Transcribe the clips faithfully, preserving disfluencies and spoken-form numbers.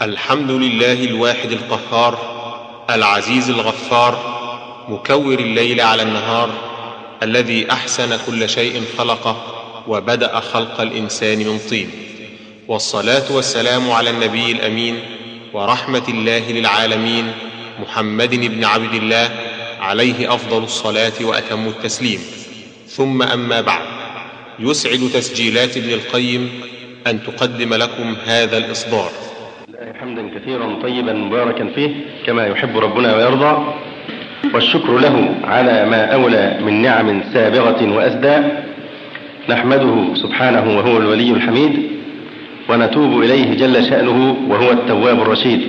الحمد لله الواحد القهار العزيز الغفار مكور الليل على النهار، الذي أحسن كل شيء خلقه وبدأ خلق الإنسان من طين. والصلاة والسلام على النبي الأمين ورحمة الله للعالمين محمد بن عبد الله، عليه أفضل الصلاة وأتم التسليم. ثم أما بعد، يسعد تسجيلات ابن القيم أن تقدم لكم هذا الإصدار. حمدا كثيرا طيبا مباركا فيه كما يحب ربنا ويرضى، والشكر له على ما أولى من نعم سابغة وأسدى. نحمده سبحانه وهو الولي الحميد، ونتوب إليه جل شأنه وهو التواب الرشيد.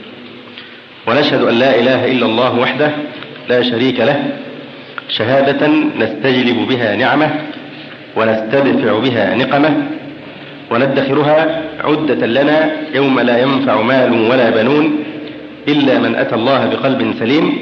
ونشهد أن لا إله إلا الله وحده لا شريك له، شهادة نستجلب بها نعمة ونستدفع بها نقمة، وندخرها عدة لنا يوم لا ينفع مال ولا بنون إلا من أتى الله بقلب سليم.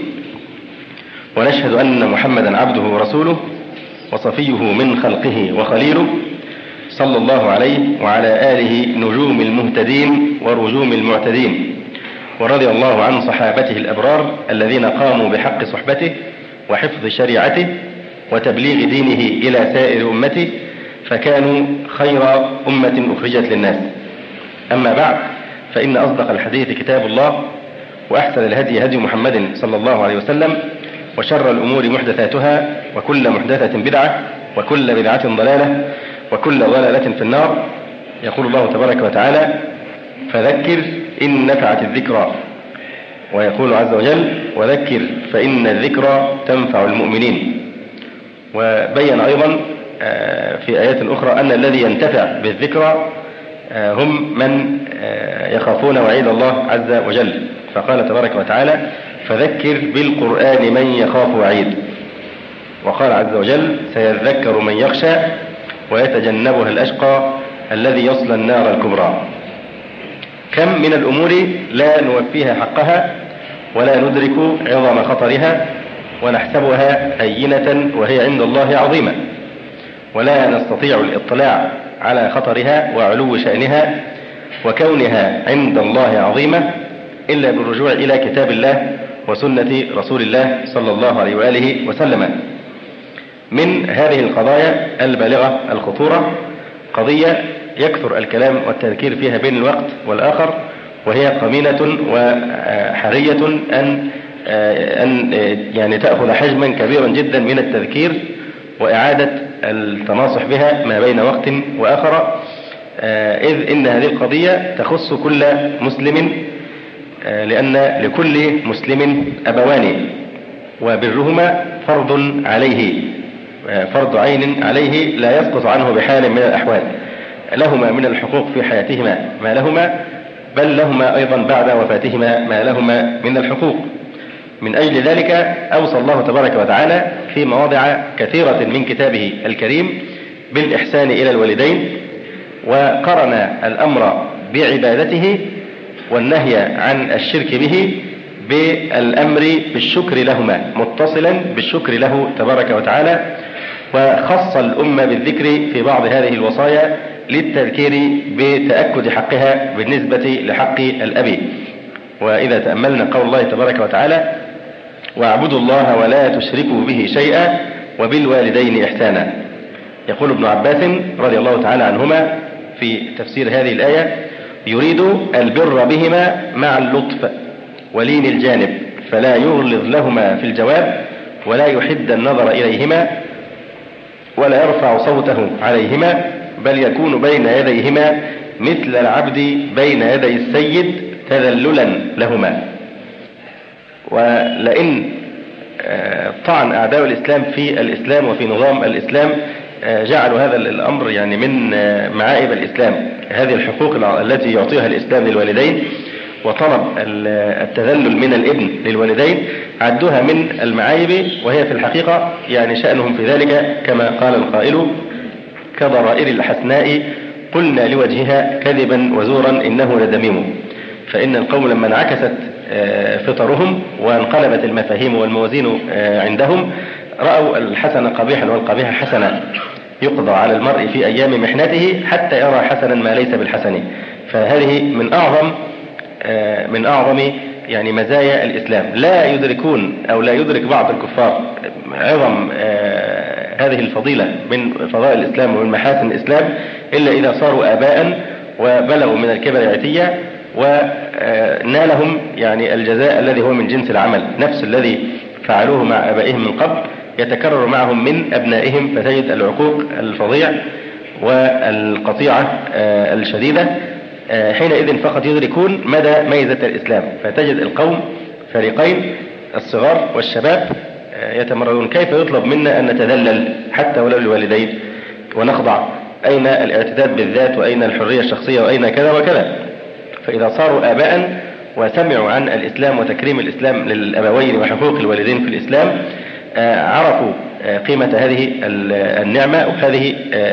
ونشهد أن محمدا عبده ورسوله وصفيه من خلقه وخليله، صلى الله عليه وعلى آله نجوم المهتدين ورجوم المعتدين. ورضي الله عن صحابته الأبرار الذين قاموا بحق صحبته وحفظ شريعته وتبليغ دينه إلى سائر أمته، فكانوا خير أمة أخرجت للناس. أما بعد، فإن أصدق الحديث كتاب الله، وأحسن الهدي هدي محمد صلى الله عليه وسلم، وشر الأمور محدثاتها، وكل محدثة بدعة، وكل بدعة ضلالة، وكل ضلالة في النار. يقول الله تبارك وتعالى: فذكر إن نفعت الذكرى. ويقول عز وجل: وذكر فإن الذكرى تنفع المؤمنين. وبين أيضا في آيات أخرى أن الذي ينتفع بالذكرى هم من يخافون وعيد الله عز وجل، فقال تبارك وتعالى: فذكر بالقرآن من يخاف وعيد. وقال عز وجل: سيذكر من يخشى ويتجنبها الأشقى الذي يصلى النار الكبرى. كم من الأمور لا نوفيها حقها ولا ندرك عظم خطرها، ونحسبها هينة وهي عند الله عظيمة، ولا نستطيع الاطلاع على خطرها وعلو شأنها وكونها عند الله عظيمة إلا بالرجوع إلى كتاب الله وسنة رسول الله صلى الله عليه وآله وسلم. من هذه القضايا البالغة الخطورة قضية يكثر الكلام والتذكير فيها بين الوقت والآخر، وهي قمينة وحرية أن أن يعني تأخذ حجما كبيرا جدا من التذكير وإعادة التناصح بها ما بين وقت وآخر، إذ إن هذه القضية تخص كل مسلم، لأن لكل مسلم أبوان، وبرهما فرض عليه، فرض عين عليه لا يسقط عنه بحال من الأحوال. لهما من الحقوق في حياتهما ما لهما، بل لهما أيضا بعد وفاتهما ما لهما من الحقوق. من أجل ذلك أوصى الله تبارك وتعالى في مواضع كثيرة من كتابه الكريم بالإحسان إلى الوالدين، وقرن الأمر بعبادته والنهي عن الشرك به بالأمر بالشكر لهما، متصلا بالشكر له تبارك وتعالى. وخص الأمة بالذكر في بعض هذه الوصايا للتذكير بتأكد حقها بالنسبة لحق الأب. وإذا تأملنا قول الله تبارك وتعالى: واعبدوا الله ولا تشركوا به شيئا وبالوالدين إحسانا. يقول ابن عباس رضي الله تعالى عنهما في تفسير هذه الآية: يريد البر بهما مع اللطف ولين الجانب، فلا يغلظ لهما في الجواب، ولا يحد النظر إليهما، ولا يرفع صوته عليهما، بل يكون بين يديهما مثل العبد بين يدي السيد تذللا لهما. ولئن طعن أعداء الإسلام في الإسلام وفي نظام الإسلام جعلوا هذا الأمر يعني من معائب الإسلام، هذه الحقوق التي يعطيها الإسلام للوالدين وطلب التذلل من الابن للوالدين، عدوها من المعايب، وهي في الحقيقة يعني شأنهم في ذلك كما قال القائل: كضرائر الحسناء قلنا لوجهها كذبا وزورا إنه لدميم. فإن القوم لما انعكست فطرهم وانقلبت المفاهيم والموازين عندهم، رأوا الحسن قبيحا والقبيح حسنا، يقضى على المرء في أيام محنته حتى يرى حسنا ما ليس بالحسن. فهذه من أعظم من أعظم يعني مزايا الإسلام. لا يدركون أو لا يدرك بعض الكفار عظم هذه الفضيلة من فضائل الإسلام ومن محاسن الإسلام إلا إذا صاروا آباء وبلغوا من الكبر عتية ونالهم يعني الجزاء الذي هو من جنس العمل، نفس الذي فعلوه مع آبائهم من قبل يتكرر معهم من أبنائهم، فتجد العقوق الفظيع والقطيعة الشديدة. حينئذ فقط يدركون مدى ميزة الإسلام، فتجد القوم فريقين، الصغار والشباب يتمردون. كيف يطلب منا أن نتذلل حتى ولو للوالدين ونخضع؟ أين الاعتداد بالذات وأين الحرية الشخصية وأين كذا وكذا؟ فإذا صاروا آباء وسمعوا عن الإسلام وتكريم الإسلام للأبوين وحقوق الوالدين في الإسلام عرفوا قيمة هذه النعمة وهذه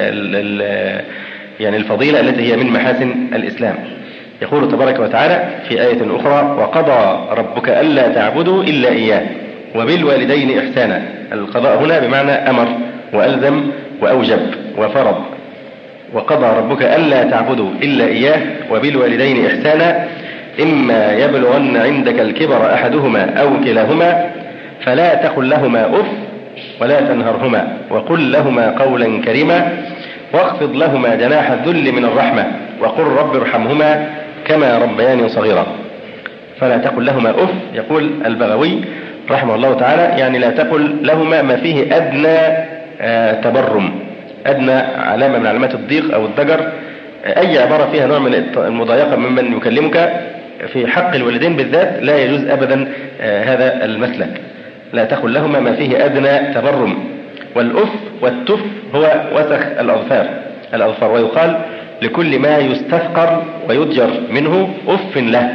يعني الفضيلة التي هي من محاسن الإسلام. يقول تبارك وتعالى في آية أخرى: وقضى ربك ألا تعبدوا إلا إياه وبالوالدين إحسانا. القضاء هنا بمعنى أمر وألزم وأوجب وفرض. وقضى ربك ألا تعبدوا إلا إياه وبالوالدين إحسانا إما يبلغن عندك الكبر أحدهما أو كلاهما فلا تقل لهما أف ولا تنهرهما وقل لهما قولا كريما واخفض لهما جناح الذل من الرحمة وقل رب ارحمهما كما ربياني صغيرا. فلا تقل لهما أف، يقول البغوي رحمه الله تعالى، يعني لا تقل لهما ما فيه أدنى آه تبرم، أدنى علامة من علامات الضيق أو الضجر، أي عبارة فيها نوع من المضايقة ممن يكلمك. في حق الوالدين بالذات لا يجوز أبدا آه هذا المسلك. لا تقل لهما ما فيه أدنى تبرم. والأف والتف هو وسخ الأظفار الأظفار ويقال لكل ما يستثقر ويضجر منه أف له.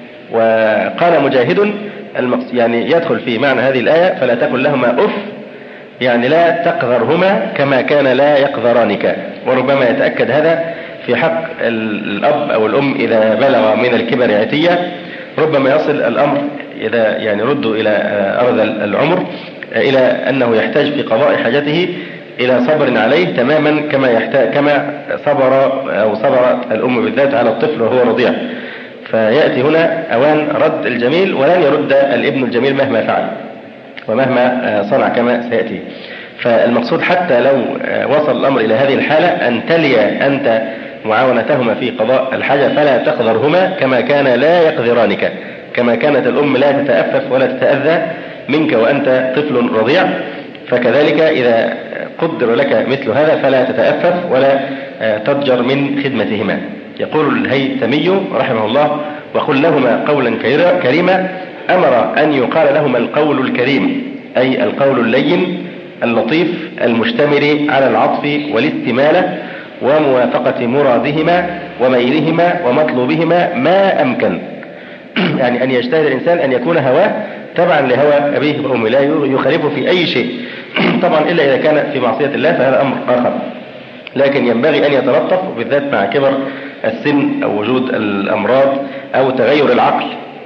وقال مجاهد يعني يدخل في معنى هذه الآية: فلا تقل لهما أف، يعني لا تقذرهما كما كان لا يقذرانك. وربما يتأكد هذا في حق الأب أو الأم إذا بلغ من الكبر عتية، ربما يصل الأمر إذا يعني ردوا إلى أرذل العمر إلى أنه يحتاج في قضاء حاجته إلى صبر عليه تماما كما يحتاج كما صبر أو صبر الأم بالذات على الطفل وهو رضيع. فيأتي هنا أوان رد الجميل، ولن يرد الابن الجميل مهما فعل ومهما صنع كما سيأتي. فالمقصود حتى لو وصل الأمر إلى هذه الحالة أن تلي أنت معاونتهما في قضاء الحاجة، فلا تقذرهما كما كان لا يقذرانك، كما كانت الأم لا تتأفف ولا تتأذى منك وأنت طفل رضيع، فكذلك إذا قدر لك مثل هذا فلا تتأفف ولا تضجر من خدمتهما. يقول الهيثمي رحمه الله: وقل لهما قولا كريما. أمر أن يقال لهما القول الكريم، أي القول اللين اللطيف المشتمل على العطف والاستمالة وموافقة مرادهما وميلهما ومطلوبهما ما أمكن. يعني أن يجتهد الإنسان أن يكون هواه تبعا لهوى أبيه وأمه، لا يخالفه في أي شيء طبعا إلا إذا كان في معصية الله فهذا أمر آخر، لكن ينبغي أن يتلطف بالذات مع كبر السن أو وجود الأمراض أو تغير العقل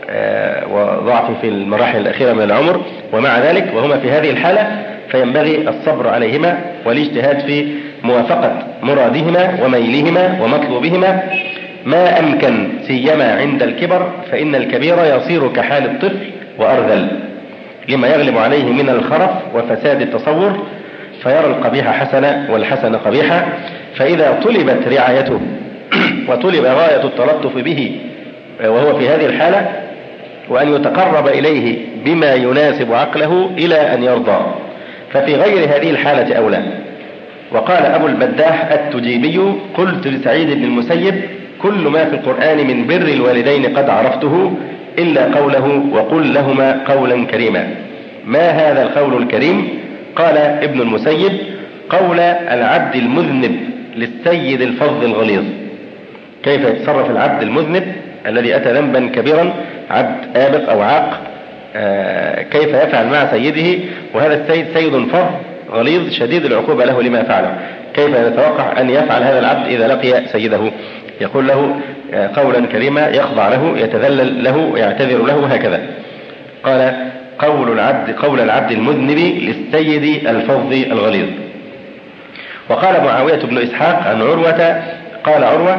وضعفه في المراحل الأخيرة من العمر. ومع ذلك وهما في هذه الحالة فينبغي الصبر عليهما والاجتهاد في موافقة مرادهما وميلهما ومطلوبهما ما أمكن، سيما عند الكبر، فإن الكبير يصير كحال الطفل وأرذل لما يغلب عليه من الخرف وفساد التصور، فيرى القبيح حسنا والحسن قبيحا. فإذا طلبت رعايته وطلب غاية التلطف به وهو في هذه الحالة، وأن يتقرب إليه بما يناسب عقله إلى أن يرضى، ففي غير هذه الحالة أولى. وقال أبو البداح التجيبي: قلت لسعيد بن المسيب: كل ما في القرآن من بر الوالدين قد عرفته إلا قوله وقل لهما قولا كريما. ما هذا القول الكريم؟ قال ابن المسيب: قول العبد المذنب للسيد الفظ الغليظ. كيف يتصرف العبد المذنب الذي أتى ذنبا كبيرا، عبد آبق أو عاق، آه كيف يفعل مع سيده، وهذا السيد سيد فظ غليظ شديد العقوبة له لما فعله، كيف يتوقع أن يفعل هذا العبد إذا لقي سيده؟ يقول له قولا كريما، يخضع له، يتذلل له، يعتذر له، هكذا. قال قول العبد قول العبد المذنب للسيد الفظ الغليظ. وقال معاوية بن إسحاق عن عروة قال عروة: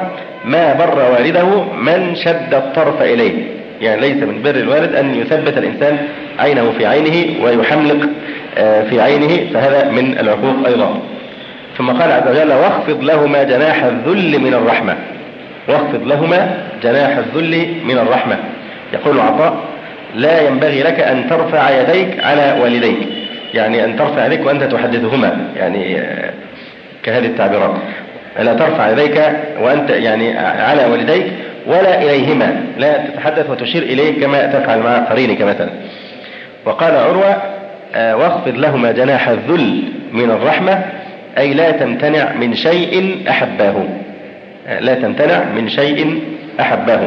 ما بر والده من شد الطرف إليه. يعني ليس من بر الوالد أن يثبت الإنسان عينه في عينه ويحملق في عينه، فهذا من العقوق أيضا. ثم قال عز وجل: واخفض لهما جناح الذل من الرحمة. واخفض لهما جناح الذل من الرحمة. يقول عطاء: لا ينبغي لك أن ترفع يديك على والديك، يعني أن ترفع يديك وأنت تحدثهما، يعني كهذه التعبيرات. لا ترفع يديك وأنت يعني على والديك ولا إليهما، لا تتحدث وتشير إليه كما تفعل مع قرينك مثلا. وقال عروة: واخفض لهما جناح الذل من الرحمة، أي لا تمتنع من شيء أحباه، لا تمتنع من شيء أحباه.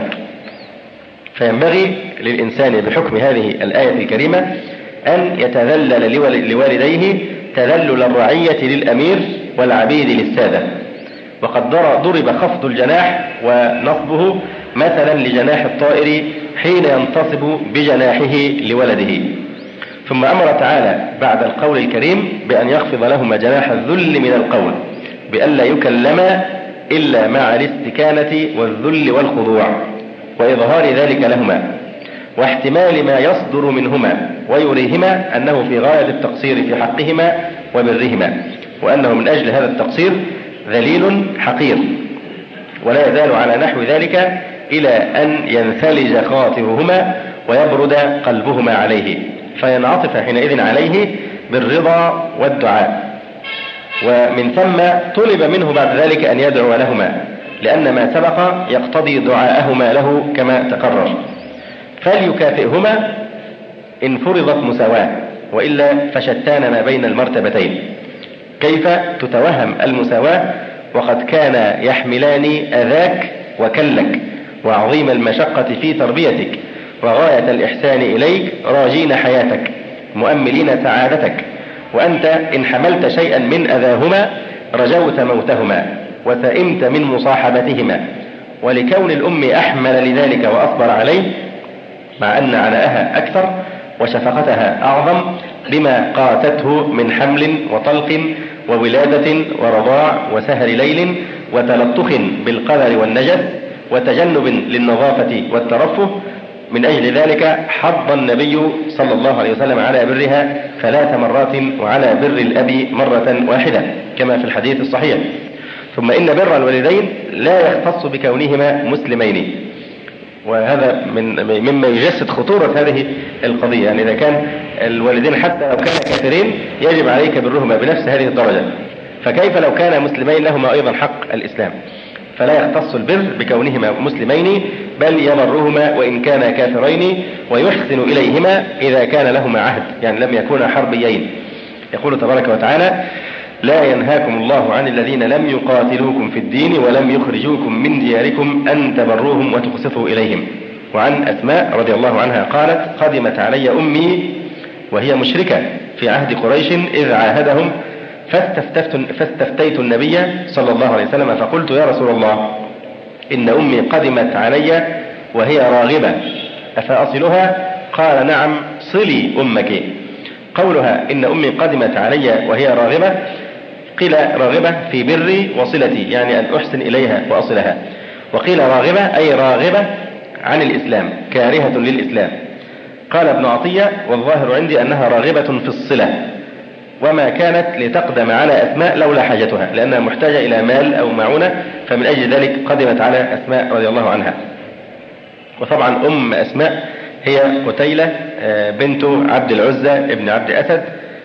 فينبغي للإنسان بحكم هذه الآية الكريمة أن يتذلل لوالديه تذلل الرعية للأمير والعبيد للسادة. وقد ضرب خفض الجناح ونصبه مثلا لجناح الطائر حين ينتصب بجناحه لولده. ثم أمر تعالى بعد القول الكريم بأن يخفض لهما جناح الذل من القول، بألا يكلما إلا مع الاستكانة والذل والخضوع وإظهار ذلك لهما، واحتمال ما يصدر منهما ويريهما أنه في غاية التقصير في حقهما وبرهما، وأنه من أجل هذا التقصير ذليل حقير، ولا يزال على نحو ذلك إلى أن ينثلج خاطرهما ويبرد قلبهما عليه، فينعطف حينئذ عليه بالرضا والدعاء. ومن ثم طلب منه بعد ذلك أن يدعو لهما، لأن ما سبق يقتضي دعاءهما له كما تقرر. فليكافئهما إن فرضت مساواة، وإلا فشتان ما بين المرتبتين. كيف تتوهم المساواة وقد كان يحملان أذاك وكلك وعظيم المشقة في تربيتك وغاية الإحسان إليك، راجين حياتك مؤملين سعادتك، وأنت إن حملت شيئا من أذاهما رجوت موتهما وسئمت من مصاحبتهما. ولكون الأم أحمل لذلك وأصبر عليه، مع أن عناءها أكثر وشفقتها أعظم بما قاتته من حمل وطلق وولادة ورضاع وسهر ليل وتلطخ بالقذر والنجس وتجنب للنظافة والترفه. من أجل ذلك حض النبي صلى الله عليه وسلم على برها ثلاث مرات وعلى بر الأب مرة واحدة كما في الحديث الصحيح. ثم إن بر الوالدين لا يختص بكونهما مسلمين، وهذا من مما يجسد خطورة هذه القضية. يعني إذا كان الوالدين حتى لو كان كافرين يجب عليك برهما بنفس هذه الدرجة، فكيف لو كان مسلمين لهما أيضا حق الإسلام؟ فلا يختص البر بكونهما مسلمين، بل يبرهما وإن كانا كافرين، ويحسن إليهما إذا كان لهما عهد، يعني لم يكونا حربيين. يقول تبارك وتعالى: لا ينهاكم الله عن الذين لم يقاتلوكم في الدين ولم يخرجوكم من دياركم أن تبروهم وتقسطوا إليهم. وعن أسماء رضي الله عنها قالت: قدمت علي أمي وهي مشركة في عهد قريش إذ عاهدهم، فاستفتيت النبي صلى الله عليه وسلم فقلت: يا رسول الله، إن أمي قدمت علي وهي راغبة أفأصلها؟ قال: نعم، صلي أمك. قولها إن أمي قدمت علي وهي راغبة، قيل راغبة في بري وصلتي، يعني أن أحسن إليها وأصلها، وقيل راغبة أي راغبة عن الإسلام كارهة للإسلام. قال ابن عطية: والظاهر عندي أنها راغبة في الصلة، وما كانت لتقدم على أسماء لولا حاجتها، لأنها محتاجة إلى مال أو معونة، فمن أجل ذلك قدمت على أسماء رضي الله عنها. وطبعا أم أسماء هي قتيلة بنت عبد العزة ابن عبد أسد،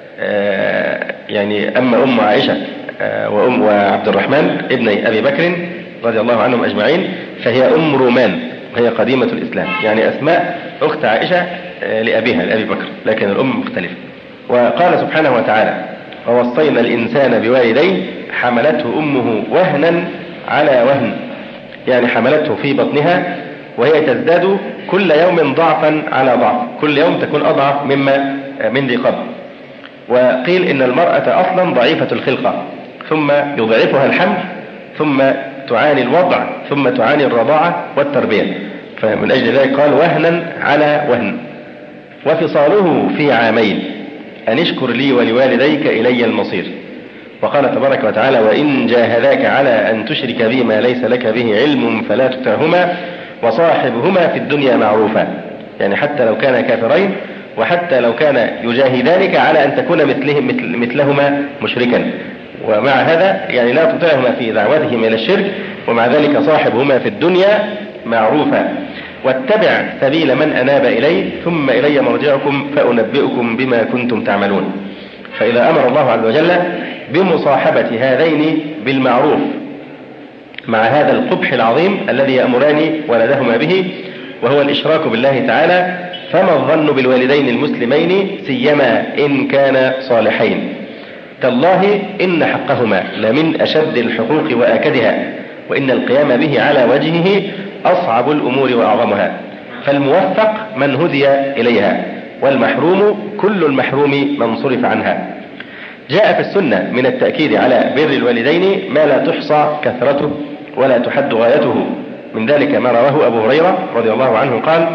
يعني أما أم عائشة وأم وعبد الرحمن ابن أبي بكر رضي الله عنهم أجمعين فهي أم رومان، وهي قديمة الإسلام. يعني أسماء أخت عائشة لأبيها لأبي بكر، لكن الأم مختلفة. وقال سبحانه وتعالى: ووصينا الإنسان بوالديه حملته أمه وهنا على وهن، يعني حملته في بطنها وهي تزداد كل يوم ضعفا على ضعف، كل يوم تكون أضعف مما من ذي قبل. وقيل إن المرأة أصلا ضعيفة الخلقة، ثم يضعفها الحمل، ثم تعاني الوضع، ثم تعاني الرضاعة والتربية، فمن أجل ذلك قال: وهنا على وهن. وفصاله في عامين، أن اشكر لي ولوالديك إلي المصير. وقال تبارك وتعالى: وإن جاهداك على أن تشرك بي ما ليس لك به علم فلا تطعهما وصاحبهما في الدنيا معروفا. يعني حتى لو كان كافرين، وحتى لو كان يجاهدانك على أن تكون مثلهم مثل مثلهما مشركا، ومع هذا يعني لا تطعهما في دعوتهم إلى الشرك، ومع ذلك صاحبهما في الدنيا معروفا. واتبع سبيل من أناب إلي ثم إلي مرجعكم فأنبئكم بما كنتم تعملون. فإذا أمر الله عز وجل بمصاحبة هذين بالمعروف مع هذا القبح العظيم الذي يأمران ولدهما به وهو الإشراك بالله تعالى، فما الظن بالوالدين المسلمين سيما إن كان صالحين؟ تالله إن حقهما لمن أشد الحقوق وآكدها، وإن القيام به على وجهه أصعب الأمور وأعظمها. فالموفق من هدي إليها، والمحروم كل المحروم من صرف عنها. جاء في السنة من التأكيد على بر الوالدين ما لا تحصى كثرته ولا تحد غايته. من ذلك ما رواه أبو هريرة رضي الله عنه قال: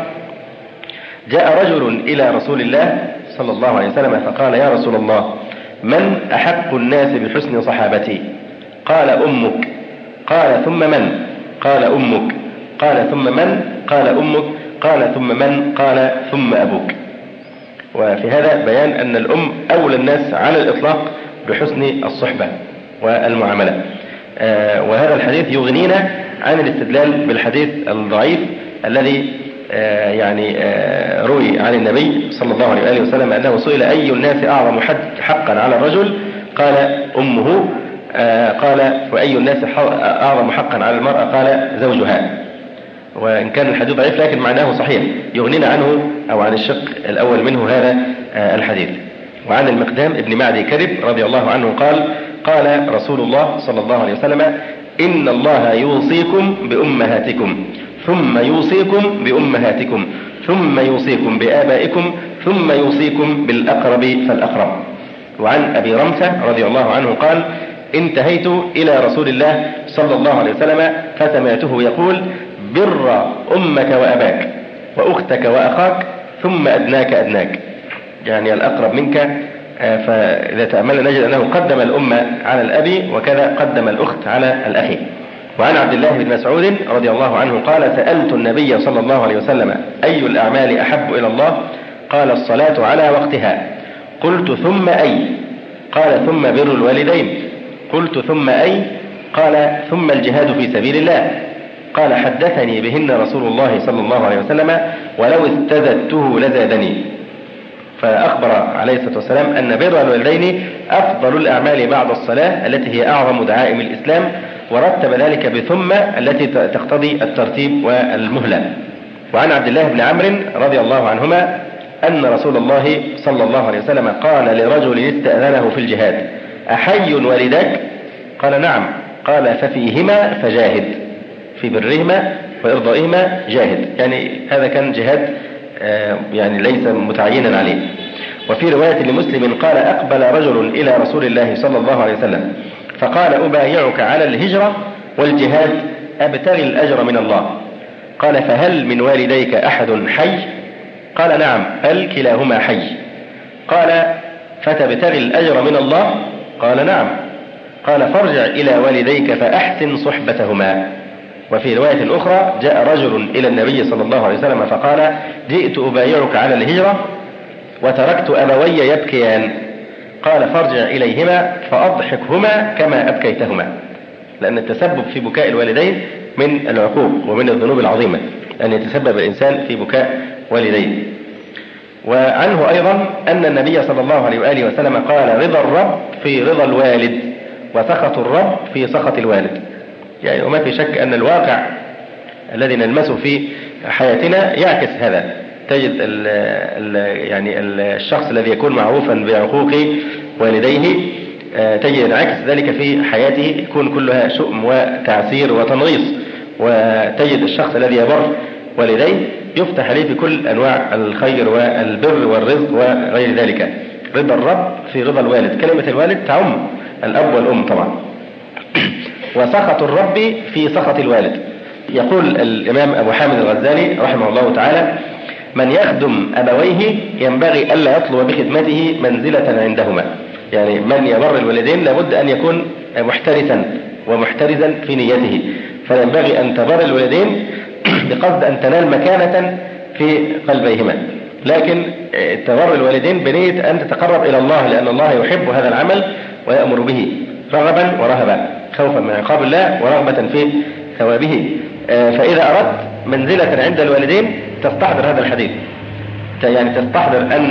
جاء رجل إلى رسول الله صلى الله عليه وسلم فقال: يا رسول الله، من أحق الناس بحسن صحابتي؟ قال: أمك. قال: ثم من؟ قال: أمك. قال: ثم من؟ قال: أمك. قال: ثم من؟ قال: ثم أبوك. وفي هذا بيان أن الأم أولى الناس على الإطلاق بحسن الصحبة والمعاملة. آه وهذا الحديث يغنينا عن الاستدلال بالحديث الضعيف الذي آه يعني آه روي عن النبي صلى الله عليه وسلم أنه سئل: أي الناس أعظم حقا على الرجل؟ قال: أمه. آه قال: وأي الناس أعظم حقا على المرأة؟ قال: زوجها. وإن كان الحديث ضعيف لكن معناه صحيح، يغنينا عنه أو عن الشق الأول منه هذا آه الحديث. وعن المقدام ابن معدي كذب رضي الله عنه قال: قال رسول الله صلى الله عليه وسلم: إن الله يوصيكم بأمهاتكم، ثم يوصيكم بأمهاتكم، ثم يوصيكم بآبائكم، ثم يوصيكم بالأقرب فالأقرب. وعن أبي رمسة رضي الله عنه قال: انتهيت إلى رسول الله صلى الله عليه وسلم فسمعته يقول: بر أمك وأباك وأختك وأخاك ثم أدناك أدناك، يعني الأقرب منك. فإذا تأملنا نجد أنه قدم الأم على الأب، وكذا قدم الأخت على الأخ. وعن عبد الله بن مسعود رضي الله عنه قال: سألت النبي صلى الله عليه وسلم: أي الأعمال أحب إلى الله؟ قال: الصلاة على وقتها. قلت: ثم أي؟ قال: ثم بر الوالدين. قلت: ثم أي؟ قال: ثم الجهاد في سبيل الله. قال: حدثني بهن رسول الله صلى الله عليه وسلم ولو استزدته لزادني. فأخبر عليه الصلاة والسلام أن بر الوالدين أفضل الأعمال بعد الصلاة التي هي أعظم دعائم الإسلام، ورتب ذلك بثم التي تقتضي الترتيب والمهلة. وعن عبد الله بن عمرو رضي الله عنهما أن رسول الله صلى الله عليه وسلم قال لرجل استأذنه في الجهاد: أحي والداك؟ قال: نعم. قال: ففيهما فجاهد، في برهما وإرضائهما جاهد. يعني هذا كان جهاد يعني ليس متعينا عليه. وفي رواية لمسلم قال: أقبل رجل إلى رسول الله صلى الله عليه وسلم فقال: أبايعك على الهجرة والجهاد أبتغي الأجر من الله. قال: فهل من والديك أحد حي؟ قال: نعم. هل كلاهما حي؟ قال: فتبتغي الأجر من الله؟ قال: نعم. قال: فارجع إلى والديك فأحسن صحبتهما. وفي رواية أخرى جاء رجل إلى النبي صلى الله عليه وسلم فقال: جئت أبايعك على الهجرة وتركت أبوي يبكيان. قال: فارجع إليهما فأضحكهما كما أبكيتهما. لأن التسبب في بكاء الوالدين من العقوق ومن الذنوب العظيمة، أن يتسبب الإنسان في بكاء والديه. وعنه أيضا أن النبي صلى الله عليه وآله وسلم قال: رضا الرب في رضا الوالد، وسخط الرب في سخط الوالد. يعني وما في شك أن الواقع الذي نلمسه في حياتنا يعكس هذا. تجد ال ال يعني الشخص الذي يكون معروفا بعقوق والديه تجد عكس ذلك في حياته يكون كلها شؤم وتعسير وتنغيص. وتجد الشخص الذي يبر والديه يفتح عليه بكل أنواع الخير والبر والرزق وغير ذلك. رضا الرب في رضا الوالد، كلمة الوالد تعم الأب والأم طبعا. وسخط الرب في سخط الوالد. يقول الإمام أبو حامد الغزالي رحمه الله تعالى: من يخدم أبويه ينبغي ألا يطلب بخدمته منزلة عندهما، يعني من يبر الوالدين لابد أن يكون محترسا ومحترزا في نيته، فينبغي أن تبر الوالدين بقصد أن تنال مكانة في قلبيهما، لكن تبر الوالدين بنية أن تتقرب إلى الله، لأن الله يحب هذا العمل ويأمر به رغبا ورهبا، خوفا من عقاب الله ورغبة في ثوابه. فإذا أردت منزلة عند الوالدين تستحضر هذا الحديث، يعني تستحضر أن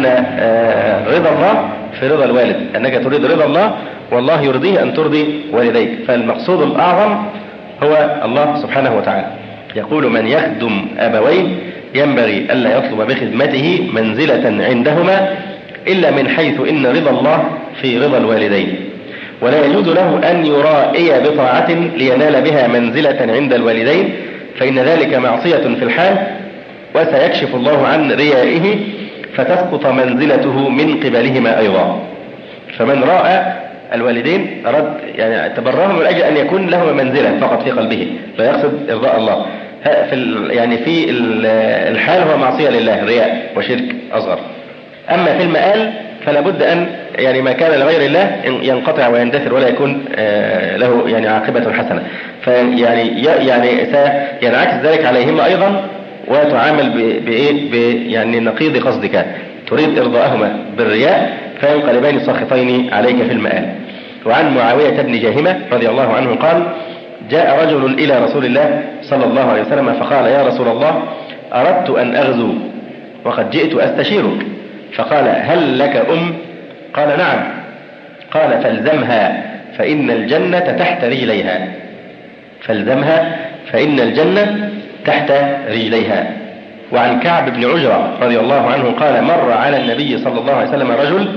رضا الله في رضا الوالد، أنك تريد رضا الله والله يرضيه أن ترضي والديك، فالمقصود الأعظم هو الله سبحانه وتعالى. يقول من يخدم أبويه ينبغي ألا يطلب بخدمته منزلة عندهما إلا من حيث إن رضا الله في رضا الوالدين، ولا يجوز له أن يرائي بطاعة لينال بها منزلة عند الوالدين، فإن ذلك معصية في الحال، وسيكشف الله عن ريائه فتسقط منزلته من قبلهما أيضا. فمن رأى الوالدين أراد يعني تبرهم من أجل أن يكون له منزلة فقط في قلبه، لا يقصد إرضاء الله، في يعني في الحال هو معصية لله، رياء وشرك أصغر. أما في المآل فلا بد أن يعني ما كان لغير الله ينقطع ويندثر ولا يكون له يعني عاقبة حسنة، فيعني يعني سينعكس ذلك عليهما أيضا، وتعامل بإيه يعني نقيض قصدك، تريد إرضاءهما بالرياء فينقلبان ساخطين عليك في المآل. وعن معاوية بن جاهمة رضي الله عنه قال: جاء رجل إلى رسول الله صلى الله عليه وسلم فقال: يا رسول الله أردت أن أغزو وقد جئت أستشيرك، فقال: هل لك أم؟ قال: نعم. قال: فالزمها فإن الجنة تحت رجليها. فالزمها فإن الجنة تحت رجليها. وعن كعب بن عجرة رضي الله عنه قال: مر على النبي صلى الله عليه وسلم رجل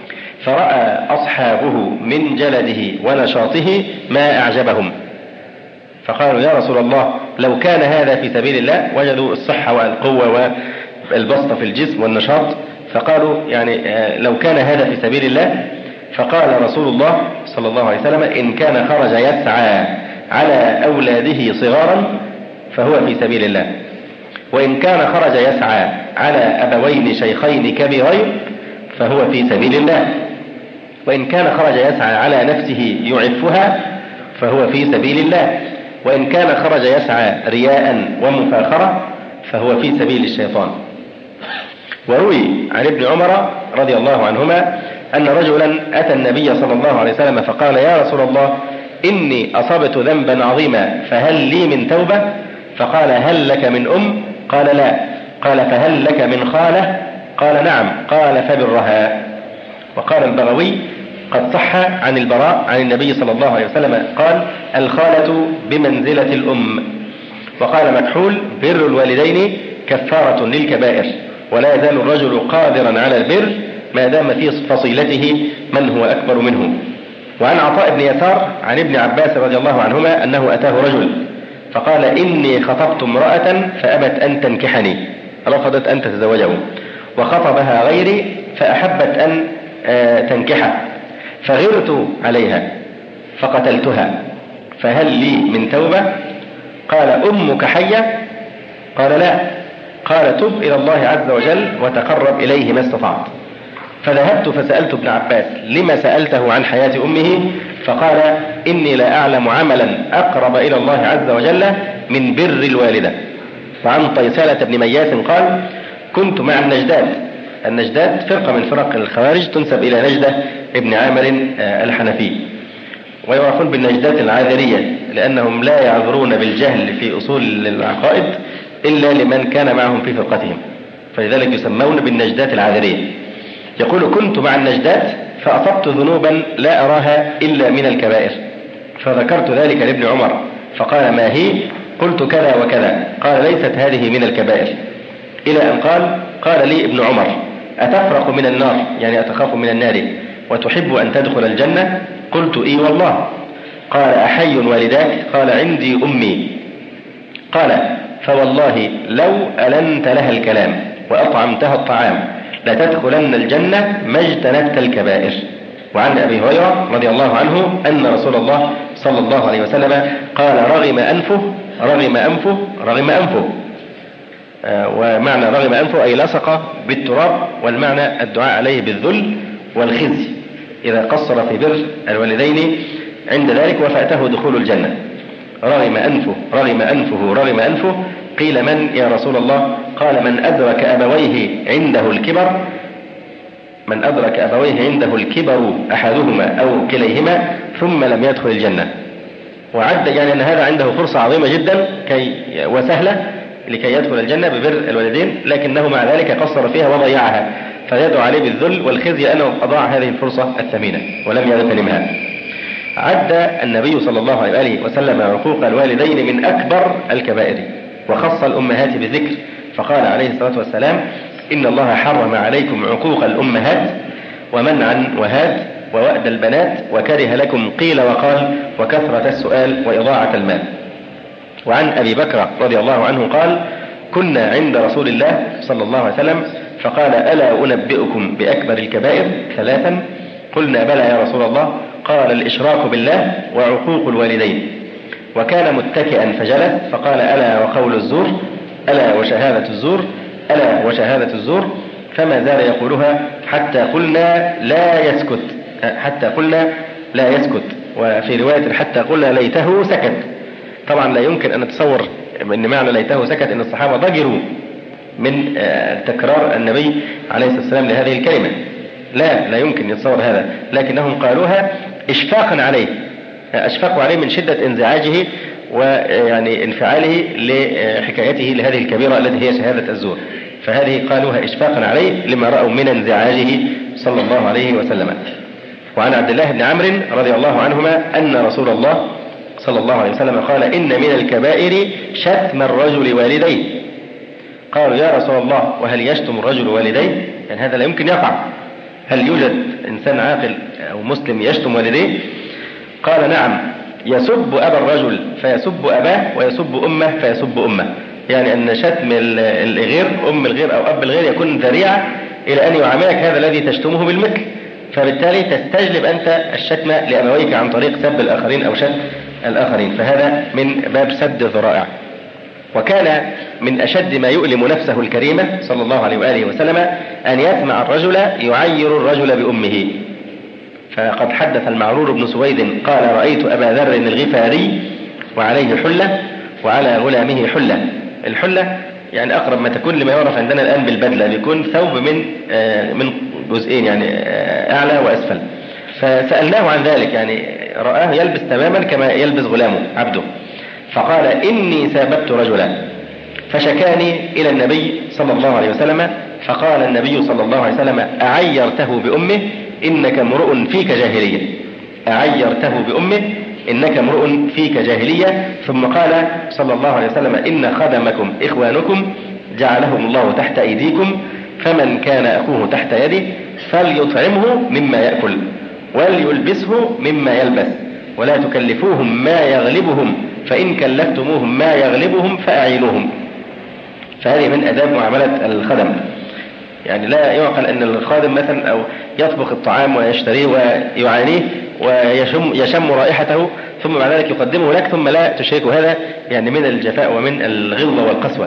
فرأى أصحابه من جلده ونشاطه ما أعجبهم، فقالوا: يا رسول الله لو كان هذا في سبيل الله، وجدوا الصحة والقوة والبسط في الجسم والنشاط، فقالوا يعني لو كان هذا في سبيل الله. فقال رسول الله صلى الله عليه وسلم: إن كان خرج يسعى على أولاده صغارا فهو في سبيل الله، وإن كان خرج يسعى على أبوين شيخين كبيرين فهو في سبيل الله، وإن كان خرج يسعى على نفسه يعفها فهو في سبيل الله، وإن كان خرج يسعى رياء ومفاخرة فهو في سبيل الشيطان. وروي عن ابن عمر رضي الله عنهما أن رجلا أتى النبي صلى الله عليه وسلم فقال: يا رسول الله إني أصبت ذنبا عظيما فهل لي من توبة؟ فقال: هل لك من أم؟ قال: لا. قال: فهل لك من خالة؟ قال: نعم. قال: فبرها. وقال البغوي: قد صح عن البراء عن النبي صلى الله عليه وسلم قال: الخالة بمنزلة الأم. وقال مكحول: بر الوالدين كفارة للكبائر، ولا يزال الرجل قادرا على البر ما دام في فصيلته من هو أكبر منه. وعن عطاء بن يسار عن ابن عباس رضي الله عنهما أنه أتاه رجل فقال: إني خطبت امرأة فأبت أن تنكحني، رفضت أن تتزوجه، وخطبها غيري فأحبت أن تنكحه، فغرت عليها فقتلتها، فهل لي من توبة؟ قال: أمك حية؟ قال: لا. قال: تب إلى الله عز وجل وتقرب إليه ما استطعت. فذهبت فسألت ابن عباس: لما سألته عن حياة أمه؟ فقال: إني لا أعلم عملا أقرب إلى الله عز وجل من بر الوالدة. وعن طيسالة بن مياس قال: كنت مع النجدات. النجدات فرقة من فرق الخوارج تنسب إلى نجدة ابن عامر الحنفي، ويعرفون بالنجدات العاذرية لأنهم لا يعذرون بالجهل في أصول العقائد إلا لمن كان معهم في فرقتهم، فلذلك يسمون بالنجدات العاذرية. يقول: كنت مع النجدات فأصبت ذنوبا لا أراها إلا من الكبائر، فذكرت ذلك لابن عمر فقال: ما هي؟ قلت: كذا وكذا. قال: ليست هذه من الكبائر. إلى أن قال: قال لي ابن عمر: أتفرق من النار، يعني أتخاف من النار، وتحب أن تدخل الجنة؟ قلت: إي والله. قال: أحي والداك؟ قال: عندي أمي. قال: فوالله لو ألنت لها الكلام وأطعمتها الطعام لتدخلن الجنة ما اجتنبت الكبائر. وعن أبي هريرة رضي الله عنه أن رسول الله صلى الله عليه وسلم قال: رغم أنفه رغم أنفه رغم أنفه آه ومعنى رغم أنفه أي لصق بالتراب، والمعنى الدعاء عليه بالذل والخزي. إذا قصر في بر الوالدين عند ذلك وفاته دخول الجنة. رغم أنفه رغم أنفه رغم أنفه. قيل من يا رسول الله؟ قال من أدرك أبويه عنده الكبر من أدرك أبويه عنده الكبر أحدهما أو كليهما ثم لم يدخل الجنة. وعد يعني أن هذا عنده فرصة عظيمة جدا كي وسهلة لكي يدخل الجنة ببر الوالدين، لكنه مع ذلك قصر فيها وضيعها، فيدعو عليه بالذل والخزي لأنه أضاع هذه الفرصة الثمينة ولم يغتنمها. عد النبي صلى الله عليه وسلم عقوق الوالدين من أكبر الكبائر، وخص الأمهات بذكر، فقال عليه الصلاة والسلام: إن الله حرم عليكم عقوق الأمهات ومنعا وهات ووأد البنات وكره لكم قيل وقال وكثرة السؤال وإضاعة المال. وعن أبي بكر رضي الله عنه قال: كنا عند رسول الله صلى الله عليه وسلم فقال: ألا أنبئكم بأكبر الكبائر ثلاثا؟ قلنا: بلى يا رسول الله. قال: الإشراك بالله وعقوق الوالدين. وكان متكئا فجلس فقال: ألا وقول الزور، ألا وشهادة الزور، ألا وشهادة الزور، فما زال يقولها حتى قلنا لا يسكت حتى قلنا لا يسكت وفي رواية حتى قلنا ليته سكت. طبعا لا يمكن أن نتصور أن معنى ليته سكت أن الصحابة ضجروا من تكرار النبي عليه الصلاة والسلام لهذه الكلمة، لا لا يمكن يتصور هذا، لكنهم قالوها إشفاقا عليه، أشفقوا عليه من شدة انزعاجه ويعني انفعاله لحكايته لهذه الكبيرة التي هي شهادة الزور، فهذه قالوها إشفاقا عليه لما رأوا من انزعاجه صلى الله عليه وسلم. وعن عبد الله بن عمرو رضي الله عنهما أن رسول الله صلى الله عليه وسلم قال: إن من الكبائر شتم الرجل والديه. قالوا: يا رسول الله وهل يشتم الرجل والديه؟ يعني هذا لا يمكن يقع، هل يوجد إنسان عاقل أو مسلم يشتم والديه؟ قال: نعم، يسب أبا الرجل فيسب أباه ويسب أمه فيسب أمه. يعني أن شتم الغير أم الغير أو أب الغير يكون ذريعة إلى أن يعاملك هذا الذي تشتمه بالمثل، فبالتالي تستجلب أنت الشتم لأبويك عن طريق سب الآخرين أو شتم الآخرين، فهذا من باب سد الذرائع. وكان من أشد ما يؤلم نفسه الكريمة صلى الله عليه وآله وسلم أن يسمع الرجل يعير الرجل بأمه. فقد حدث المعرور بن سويد قال: رأيت أبا ذر الغفاري وعليه حلة وعلى غلامه حلة. الحلة يعني أقرب ما تكون لما يعرف عندنا الآن بالبدلة، بيكون ثوب من من جزئين يعني أعلى وأسفل. فسألناه عن ذلك، يعني رآه يلبس تماما كما يلبس غلامه عبده، فقال: إني ساببت رجلا فشكاني إلى النبي صلى الله عليه وسلم، فقال النبي صلى الله عليه وسلم: أعيرته بأمه إنك امرؤ فيك جاهلية. أعيرته بأمه إنك امرؤ فيك جاهلية. ثم قال صلى الله عليه وسلم: إن خدمكم إخوانكم جعلهم الله تحت أيديكم، فمن كان أخوه تحت يده فليطعمه مما يأكل وليلبسه مما يلبس ولا تكلفوهم ما يغلبهم، فإن كلفتموهم ما يغلبهم فأعينوهم. فهذه من آداب معاملة الخدم. يعني لا يعقل أن الخادم مثلا أو يطبخ الطعام ويشتريه ويعانيه ويشم يشم رائحته ثم بعد ذلك يقدمه لك ثم لا تشركه، هذا يعني من الجفاء ومن الغلظة والقسوة.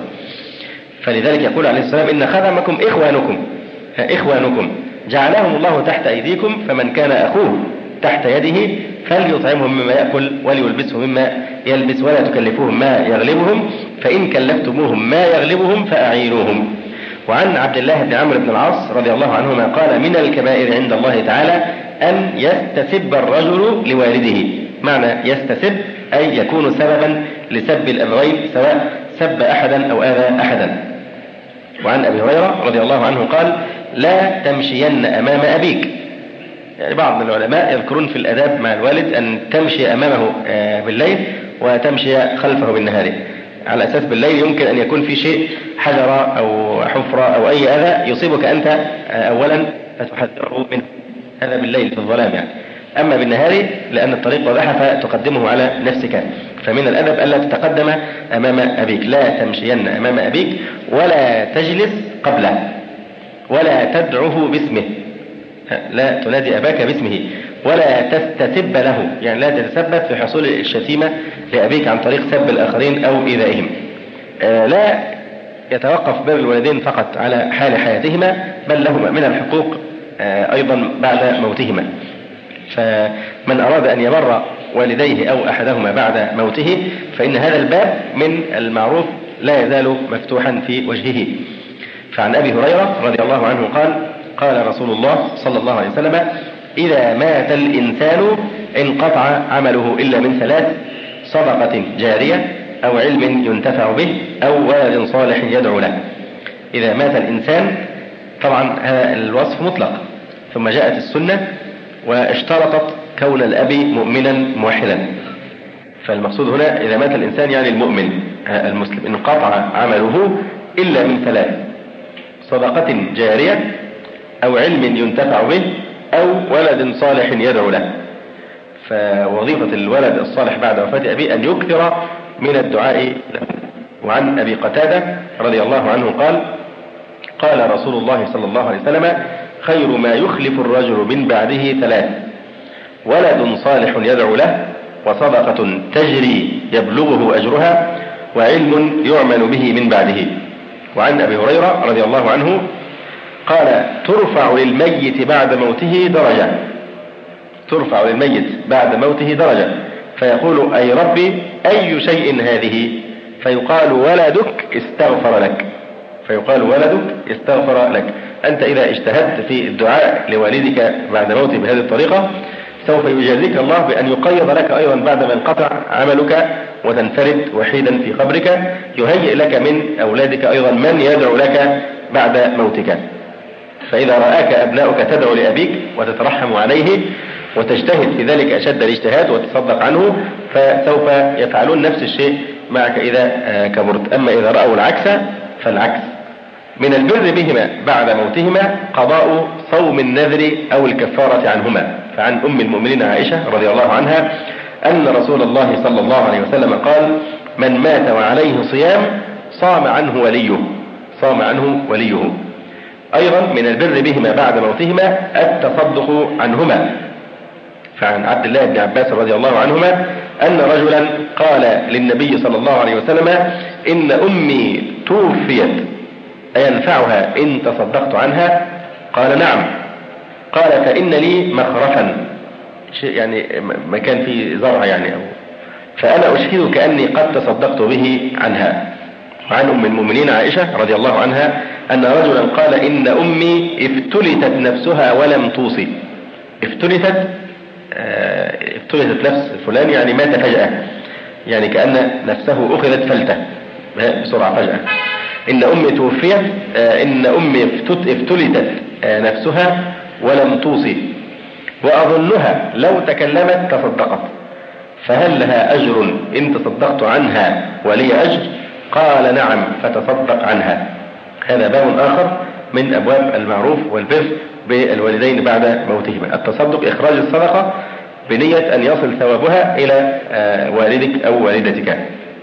فلذلك يقول عليه السلام: إن خدمكم إخوانكم إخوانكم جعلهم الله تحت أيديكم، فمن كان أخوه تحت يده فليطعمهم مما يأكل وليلبسه مما يلبس ولا تكلفوهم ما يغلبهم، فإن كلفتموهم ما يغلبهم فأعينوهم. وعن عبد الله بن عمرو بن العاص رضي الله عنهما قال: من الكبائر عند الله تعالى أن يستسب الرجل لوالده. معنى يستسب أي يكون سببا لسب الأبوين، سواء سب أحدا أو آذى أحدا. وعن أبي هريرة رضي الله عنه قال: لا تمشين أمام أبيك. يعني بعض من العلماء يذكرون في الأداب مع الوالد أن تمشي أمامه بالليل وتمشي خلفه بالنهار، على أساس بالليل يمكن أن يكون في شيء حجرة أو حفرة أو أي أذى يصيبك أنت أولا فتحذره منه، هذا بالليل في الظلام يعني. أما بالنهار لأن الطريق واضحة فتقدمه على نفسك. فمن الأدب ألا تتقدم أمام أبيك، لا تمشين أمام أبيك ولا تجلس قبله ولا تدعه باسمه، لا تنادي أباك باسمه ولا تستسب له، يعني لا تتسبب في حصول الشتيمة لأبيك عن طريق سب الآخرين أو إيذائهم. لا يتوقف بر الوالدين فقط على حال حياتهما، بل لهما من الحقوق أيضا بعد موتهما. فمن أراد أن يبر والديه أو أحدهما بعد موته فإن هذا الباب من المعروف لا يزال مفتوحا في وجهه. فعن أبي هريرة رضي الله عنه قال قال رسول الله صلى الله عليه وسلم: إذا مات الإنسان انقطع عمله إلا من ثلاث: صدقة جارية أو علم ينتفع به أو ولد صالح يدعو له. إذا مات الإنسان، طبعا هذا الوصف مطلق، ثم جاءت السنة واشترطت كون الأب مؤمنا موحدا. فالمقصود هنا إذا مات الإنسان يعني المؤمن المسلم انقطع عمله إلا من ثلاث: صدقة جارية أو علم ينتفع به أو ولد صالح يدعو له. فوظيفة الولد الصالح بعد وفاة أبيه أن يكثر من الدعاء له. وعن أبي قتادة رضي الله عنه قال قال رسول الله صلى الله عليه وسلم: خير ما يخلف الرجل من بعده ثلاث: ولد صالح يدعو له، وصدقة تجري يبلغه أجرها، وعلم يعمل به من بعده. وعن أبي هريرة رضي الله عنه قال: ترفع للميت بعد موته درجة ترفع للميت بعد موته درجة فيقول: أي ربي أي شيء هذه؟ فيقال: ولدك استغفر لك فيقال ولدك استغفر لك. أنت إذا اجتهدت في الدعاء لوالدك بعد موته بهذه الطريقة سوف يجازيك الله بأن يقيض لك أيضا بعد ما انقطع عملك وتنفرد وحيدا في قبرك، يهيئ لك من أولادك أيضا من يدعو لك بعد موتك. فإذا رآك أبناؤك تدعو لأبيك وتترحم عليه وتجتهد في ذلك أشد الاجتهاد وتصدق عنه، فسوف يفعلون نفس الشيء معك إذا كبرت. أما إذا رأوا العكس فالعكس. من البر بهما بعد موتهما قضاء صوم النذر أو الكفارة عنهما. فعن أم المؤمنين عائشة رضي الله عنها أن رسول الله صلى الله عليه وسلم قال: من مات وعليه صيام صام عنه وليه صام عنه وليه. أيضا من البر بهما بعد موتهما التصدق عنهما. فعن عبد الله بن عباس رضي الله عنهما أن رجلا قال للنبي صلى الله عليه وسلم: إن أمي توفيت أينفعها إن تصدقت عنها؟ قال: نعم. قال: فإن لي مخرفا، يعني مكان فيه زرع يعني، فأنا أشهدك أني قد تصدقت به عنها. وعن أم المؤمنين عائشة رضي الله عنها أن رجلا قال: إن أمي افتلتت نفسها ولم توصي. افتلتت اه افتلتت نفس فلان يعني مات فجأة، يعني كأن نفسه أخذت فلتة بسرعة فجأة. إن أمي توفيت اه إن أمي افتلتت اه نفسها ولم توصي، وأظنها لو تكلمت تصدقت، فهل لها أجر إن تصدقت عنها ولي أجر؟ قال: نعم، فتصدق عنها. هذا باب آخر من أبواب المعروف والبر بالوالدين بعد موتهما: التصدق، إخراج الصدقة بنية أن يصل ثوابها إلى والدك أو والدتك.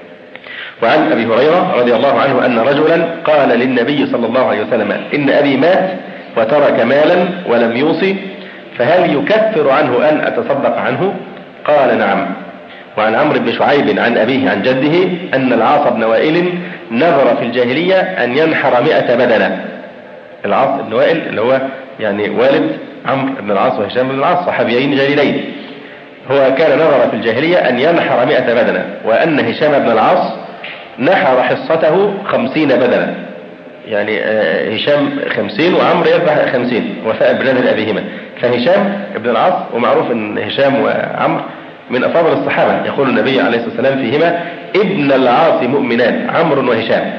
وعن أبي هريرة رضي الله عنه أن رجلا قال للنبي صلى الله عليه وسلم: إن أبي مات وترك مالا ولم يوصي، فهل يكفر عنه أن أتصدق عنه؟ قال: نعم. وعن عمرو بن شعيب عن أبيه عن جده أن العاص بن وائل نذر في الجاهلية أن ينحر مئة بدنة. العاص بن وائل اللي هو يعني والد عمرو بن العاص وهشام بن العاص، صحابيين جليلين، هو كان نذر في الجاهلية أن ينحر مئة بدنة، وأن هشام بن العاص نحر حصته خمسين بدنة، يعني هشام خمسين وعمرو يذبح خمسين وفاء بنذر أبيهما. فهشام بن العاص، ومعروف أن هشام وعمرو من أفاضل الصحابة، يقول النبي عليه الصلاة والسلام فيهما: ابن العاص مؤمنان، عمرو وهشام.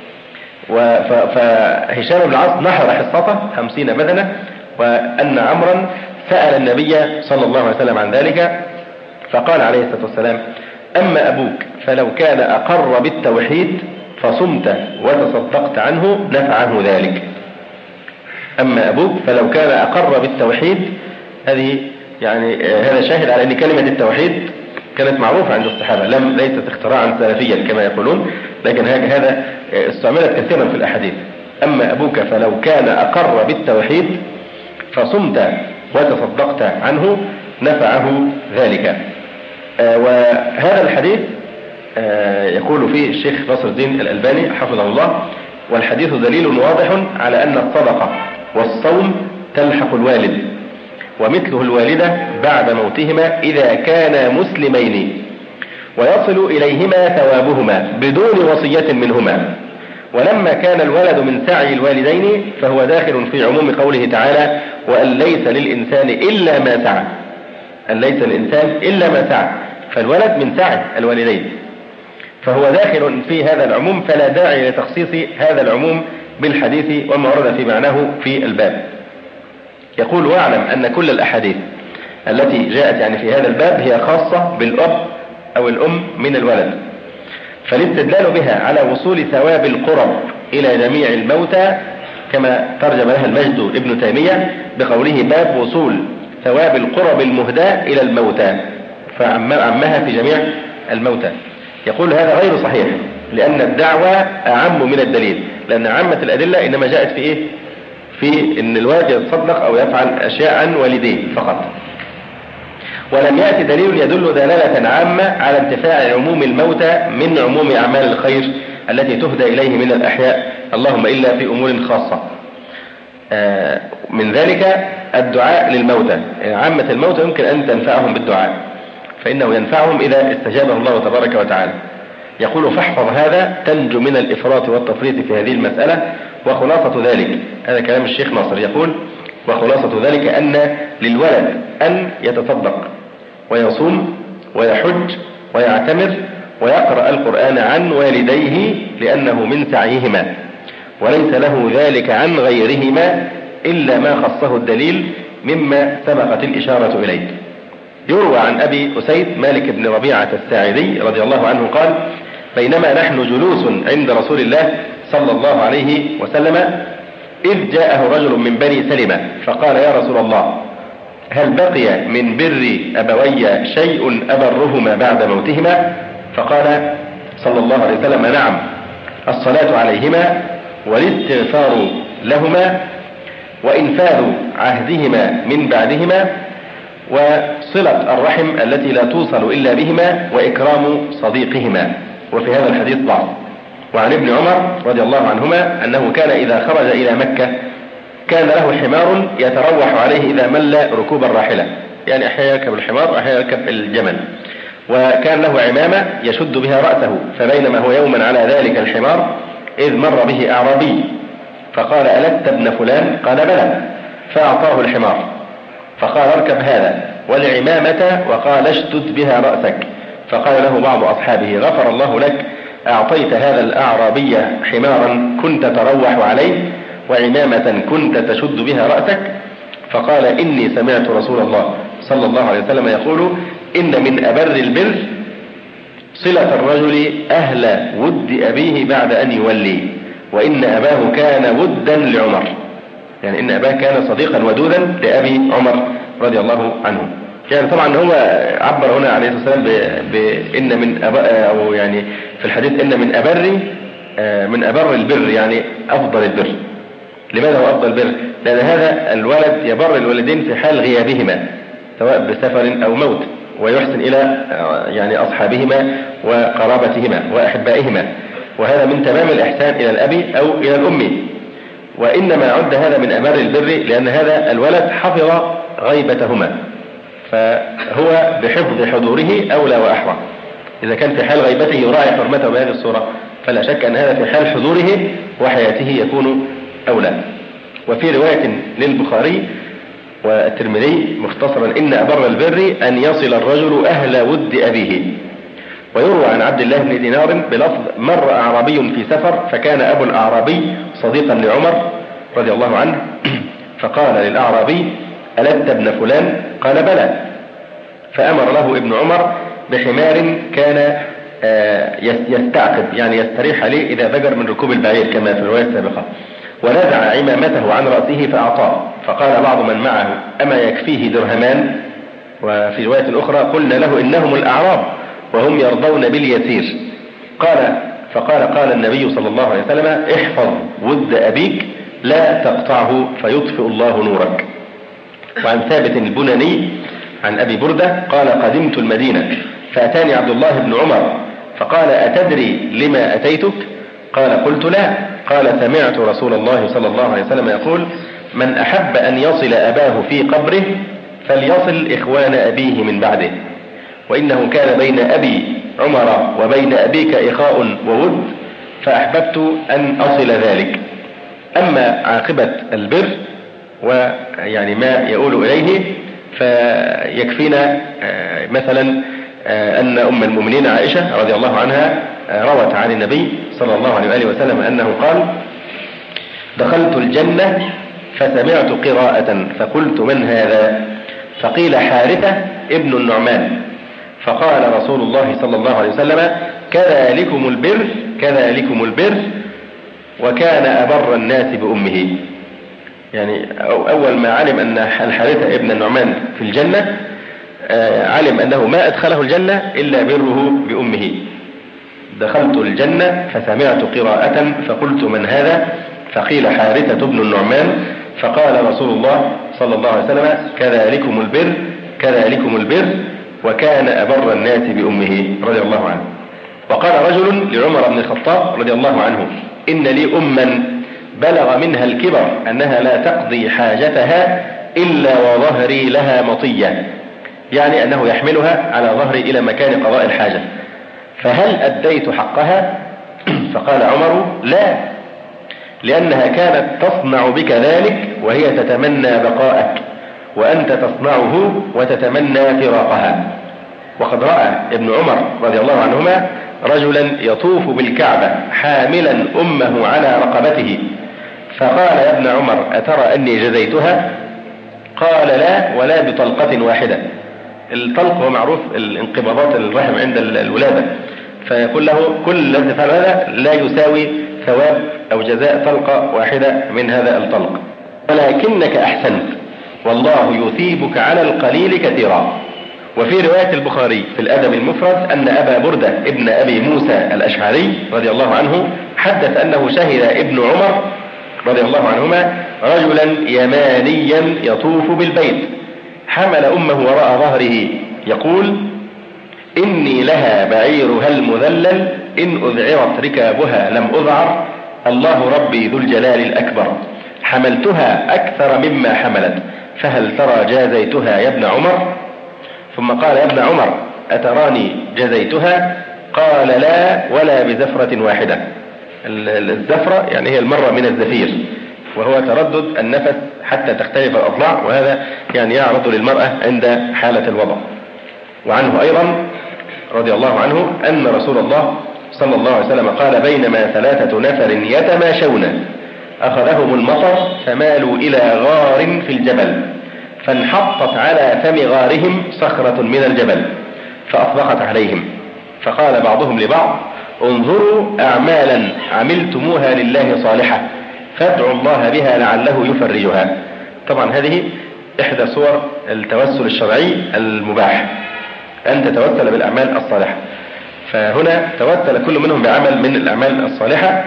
فهشام بن العاص نحر حصته خمسين بدنة، وأن عمرا سأل النبي صلى الله عليه وسلم عن ذلك فقال عليه الصلاة والسلام: أما أبوك فلو كان أقر بالتوحيد فصمت وتصدقت عنه نفعه ذلك. أما أبوك فلو كان أقر بالتوحيد، هذه يعني هذا شاهد على أن كلمة التوحيد كانت معروفة عند الصحابة، لم ليست اختراعا سلفيا كما يقولون، لكن هذا استعملت كثيرا في الأحاديث. أما أبوك فلو كان أقر بالتوحيد فصمت وتصدقت عنه نفعه ذلك. آه وهذا الحديث آه يقول فيه الشيخ ناصر الدين الألباني حفظه الله: والحديث دليل واضح على أن الصدقة والصوم تلحق الوالد، ومثله الوالدة بعد موتهما إذا كانا مسلمين، ويصل إليهما ثوابهما بدون وصية منهما. ولما كان الولد من سعي الوالدين فهو داخل في عموم قوله تعالى: وأن ليس للإنسان إلا ما سعى. أن ليس للإنسان إلا ما سعى، فالولد من سعي الوالدين، فهو داخل في هذا العموم، فلا داعي لتخصيص هذا العموم بالحديث وما ورد في معناه في الباب. يقول: واعلم أن كل الأحاديث التي جاءت يعني في هذا الباب هي خاصة بالأب أو الأم من الولد، فالاستدلال بها على وصول ثواب القرب إلى جميع الموتى كما ترجم لها المجد ابن تيمية بقوله: باب وصول ثواب القرب المهداة إلى الموتى، فعمها في جميع الموتى. يقول هذا غير صحيح، لأن الدعوة أعم من الدليل، لأن عامة الأدلة إنما جاءت في إيه؟ في إن الوالد يتصدق أو يفعل أشياء عن والديه فقط، ولم يأتي دليل يدل دلالة عامة على انتفاع عموم الموتى من عموم أعمال الخير التي تهدى إليه من الأحياء، اللهم إلا في أمور خاصة. آه من ذلك الدعاء للموتى، عامة الموتى يمكن أن تنفعهم بالدعاء، فإنه ينفعهم إذا استجابه الله تبارك وتعالى. يقول: فاحفظ هذا تنجو من الإفراط والتفريط في هذه المسألة. وخلاصة ذلك، هذا كلام الشيخ ناصر، يقول: وخلاصة ذلك أن للولد أن يتصدق ويصوم ويحج ويعتمر ويقرأ القرآن عن والديه لأنه من سعيهما، وليس له ذلك عن غيرهما إلا ما خصه الدليل مما سبقت الإشارة إليه. يروى عن أبي أسيد مالك بن ربيعة الساعدي رضي الله عنه قال: بينما نحن جلوس عند رسول الله صلى الله عليه وسلم إذ جاءه رجل من بني سلمة فقال: يا رسول الله، هل بقي من بر أبوي شيء أبرهما بعد موتهما؟ فقال صلى الله عليه وسلم: نعم، الصلاة عليهما والاستغفار لهما وإنفاذ عهدهما من بعدهما وصلة الرحم التي لا توصل إلا بهما وإكرام صديقهما. وفي هذا الحديث ضعف. وعن ابن عمر رضي الله عنهما أنه كان إذا خرج إلى مكة كان له حمار يتروح عليه إذا مل ركوب الراحلة، يعني أحيانا يركب الحمار وأحيانا يركب الجمل، وكان له عمامة يشد بها رأسه، فبينما هو يوما على ذلك الحمار إذ مر به أعرابي فقال: ألست ابن فلان؟ قال: بلى. فأعطاه الحمار فقال: اركب هذا والعمامة، وقال: اشتد بها رأسك. فقال له بعض أصحابه: غفر الله لك، أعطيت هذا الأعرابي حمارا كنت تروح عليه وعمامة كنت تشد بها رأسك. فقال: إني سمعت رسول الله صلى الله عليه وسلم يقول: إن من أبر البر صلة الرجل أهل ود أبيه بعد أن يولي، وإن أباه كان ودا لعمر، يعني إن أباه كان صديقا ودودا لأبي عمر رضي الله عنه. يعني طبعا هو عبر هنا عليه الصلاة والسلام بإن من أبا، أو يعني في الحديث إن من أبر من أبر البر، يعني أفضل البر. لماذا هو أفضل البر؟ لأن هذا الولد يبر الوالدين في حال غيابهما سواء بسفر أو موت، ويحسن إلى يعني أصحابهما وقرابتهما وأحبائهما، وهذا من تمام الإحسان إلى الأب أو إلى الأم. وإنما عد هذا من أبر البر لأن هذا الولد حفظ غيبتهما، فهو بحفظ حضوره أولى وأحرى. إذا كان في حال غيبته يراعي حرمته بهذه الصورة، فلا شك أن هذا في حال حضوره وحياته يكون أولى. وفي رواية للبخاري والترمذي مختصرا: إن أبر البر أن يصل الرجل أهل ود أبيه. ويروى عن عبد الله بن دينار بلفظ: مر أعرابي في سفر فكان أبو الأعرابي صديقا لعمر رضي الله عنه، فقال للأعرابي: ألست ابن فلان؟ قال: بلى. فأمر له ابن عمر بحمار كان يستعقب، يعني يستريح عليه إذا بجر من ركوب البعير كما في الرواية السابقة، ونزع عمامته عن رأسه فأعطاه. فقال بعض من معه: أما يكفيه درهمان؟ وفي رواية أخرى: قلنا له إنهم الأعراب وهم يرضون باليسير. قال فقال قال النبي صلى الله عليه وسلم: احفظ ود أبيك لا تقطعه فيطفئ الله نورك. وعن ثابت البناني عن أبي بردة قال: قدمت المدينة فأتاني عبد الله بن عمر فقال: أتدري لما أتيتك؟ قال: قلت: لا. قال: سمعت رسول الله صلى الله عليه وسلم يقول: من أحب أن يصل أباه في قبره فليصل إخوان أبيه من بعده، وإنه كان بين أبي عمر وبين أبيك إخاء وود، فأحببت أن أصل ذلك. أما عاقبة البر ويعني ما يقول إليه فيكفينا مثلا أن أم المؤمنين عائشة رضي الله عنها روت عن النبي صلى الله عليه وآله وسلم أنه قال: دخلت الجنة فسمعت قراءة فقلت: من هذا؟ فقيل: حارثة ابن النعمان. فقال رسول الله صلى الله عليه وسلم: كذلكم البر كذلكم البر، وكان أبر الناس بأمه. يعني أول ما علم أن الحارثة ابن النعمان في الجنة علم أنه ما أدخله الجنة إلا بره بأمه. دخلت الجنة فسمعت قراءة فقلت: من هذا؟ فقيل: حارثة ابن النعمان. فقال رسول الله صلى الله عليه وسلم: كذلكم البر كذلكم البر، وكان أبر الناس بأمه رضي الله عنه. وقال رجل لعمر بن الخطاب رضي الله عنه: إن لي أما بلغ منها الكبر أنها لا تقضي حاجتها إلا وظهري لها مطية، يعني أنه يحملها على ظهري إلى مكان قضاء الحاجة، فهل أديت حقها؟ فقال عمر: لا، لأنها كانت تصنع بك ذلك وهي تتمنى بقاءك، وأنت تصنعه وتتمنى فراقها. وقد رأى ابن عمر رضي الله عنهما رجلا يطوف بالكعبة حاملا أمه على رقبته، فقال: يا ابن عمر، أترى أني جزيتها؟ قال: لا، ولا بطلقة واحدة. الطلق هو معروف الانقباضات الرحم عند الولادة، فيقول له: كل الذي فعل هذا لا يساوي ثواب أو جزاء طلقة واحدة من هذا الطلق، ولكنك أحسنت، والله يثيبك على القليل كثيرا. وفي رواية البخاري في الأدب المفرد أن أبا بردة ابن أبي موسى الأشعري رضي الله عنه حدث أنه شهد ابن عمر رضي الله عنهما رجلا يمانيا يطوف بالبيت، حمل أمه وراء ظهره يقول: إني لها بعيرها المذلل، إن أذعرت ركابها لم أذعر، الله ربي ذو الجلال الأكبر، حملتها أكثر مما حملت، فهل ترى جازيتها يا ابن عمر؟ ثم قال: يا ابن عمر، أتراني جزيتها؟ قال: لا، ولا بزفرة واحدة. الزفرة يعني هي المرة من الزفير، وهو تردد النفس حتى تختلف الأضلاع، وهذا يعني يعرض للمرأة عند حالة الوضع. وعنه أيضا رضي الله عنه أن رسول الله صلى الله عليه وسلم قال: بينما ثلاثة نفر يتماشون أخذهم المطر فمالوا إلى غار في الجبل، فانحطت على فم غارهم صخرة من الجبل فأطبقت عليهم، فقال بعضهم لبعض: انظروا أعمالا عملتموها لله صالحة، فادعوا الله بها لعله يفرجها. طبعا هذه إحدى صور التوسل الشرعي المباح، أن تتوسل بالأعمال الصالحة. فهنا توسل كل منهم بعمل من الأعمال الصالحة،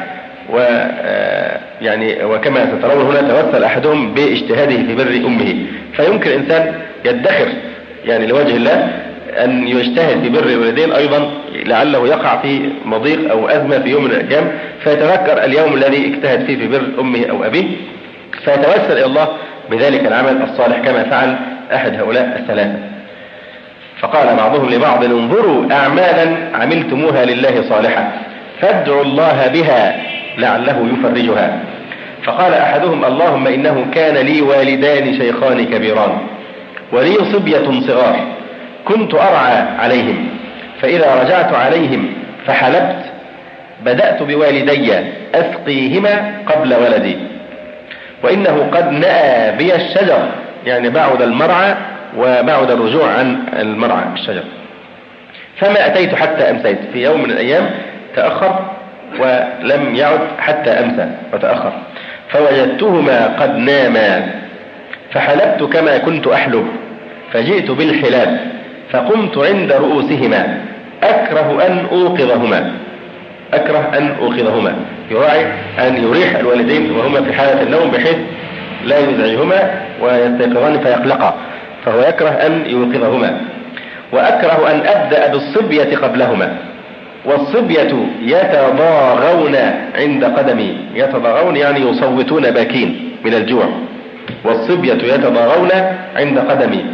ويعني وكما تترون هنا توسل أحدهم باجتهاده في بر أمه. فيمكن إنسان يدخر يعني لوجه الله أن يجتهد في بر الوالدين أيضا، لعله يقع في مضيق أو أزمة في يوم من الأيام، فيتذكر اليوم الذي اجتهد فيه في بر أمه أو أبيه، فيتوسل إلى الله بذلك العمل الصالح كما فعل أحد هؤلاء الثلاثة. فقال بعضهم لبعض: انظروا أعمالا عملتموها لله صالحة، فادعوا الله بها لعله يفرجها. فقال أحدهم: اللهم إنه كان لي والدان شيخان كبيران، ولي صبية صغار، كنت أرعى عليهم، فإذا رجعت عليهم فحلبت بدأت بوالدي أسقيهما قبل ولدي، وإنه قد نأى بي الشجر، يعني بعد المرعى وبعد الرجوع عن المرعى الشجر، فما أتيت حتى أمسيت. في يوم من الأيام تأخر ولم يعد حتى أمسى وتأخر، فوجدتهما قد ناما، فحلبت كما كنت أحلب، فجئت بالحلاب فقمت عند رؤوسهما أكره أن أوقظهما أكره أن أوقظهما يراعي أن يريح الوالدين وهما في حالة النوم بحيث لا يزعجهما ويستيقظان فيقلقا، فهو يكره أن يوقظهما. وأكره أن أبدأ بالصبية قبلهما، والصبية يتضاغون عند قدمي، يتضاغون يعني يصوتون باكين من الجوع، والصبية يتضاغون عند قدمي،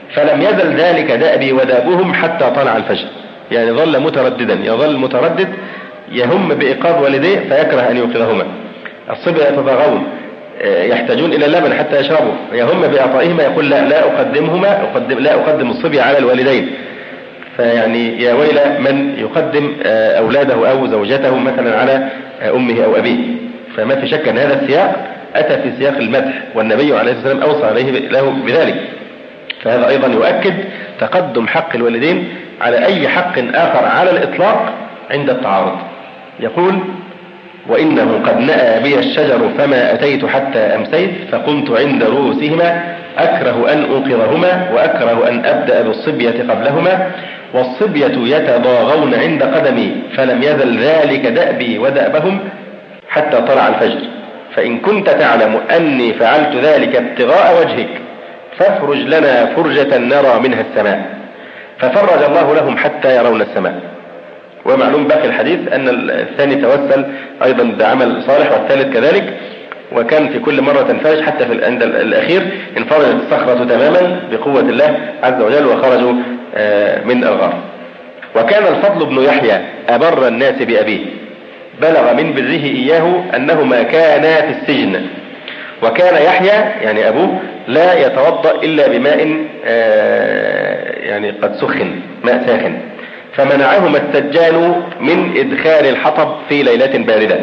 فلم يزل ذلك دأبي ودابهم حتى طلع الفجر. يعني ظل مترددا، يظل متردد، يهم بإيقاظ والديه فيكره أن يوقظهما. الصبية يتضاغون يحتاجون إلى اللبن حتى يشربوا، يهم بإعطائهما، يقول لا لا أقدمهما أقدم لا أقدم الصبي على الوالدين. فيعني يا ويل من يقدم أولاده أو زوجته مثلا على أمه أو أبيه. فما في شك أن هذا السياق أتى في سياق المدح، والنبي عليه الصلاة والسلام أوصى عليه له بذلك. فهذا أيضا يؤكد تقدم حق الوالدين على أي حق آخر على الإطلاق عند التعارض. يقول: وإنه قد نأى بي الشجر فما أتيت حتى أمسيت فقمت عند رؤوسهما أكره أن أوقظهما وأكره أن أبدأ بالصبية قبلهما، والصبية يتضاغون عند قدمي، فلم يزل ذلك دأبي ودأبهم حتى طلع الفجر، فإن كنت تعلم أني فعلت ذلك ابتغاء وجهك فافرج لنا فرجة نرى منها السماء، ففرج الله لهم حتى يرون السماء. ومعلوم باقي الحديث أن الثاني توسل أيضا بعمل صالح والثالث كذلك، وكان في كل مرة تنفرج، حتى في عند الأخير انفرجت الصخرة تماما بقوة الله عز وجل وخرجوا من الغار. وكان الفضل بن يحيى أبر الناس بأبيه، بلغ من بره إياه أنهما كانا في السجن، وكان يحيى يعني أبوه لا يتوضأ إلا بماء يعني قد سخن، ماء ساخن، فمنعهما السجان من إدخال الحطب في ليلة باردة.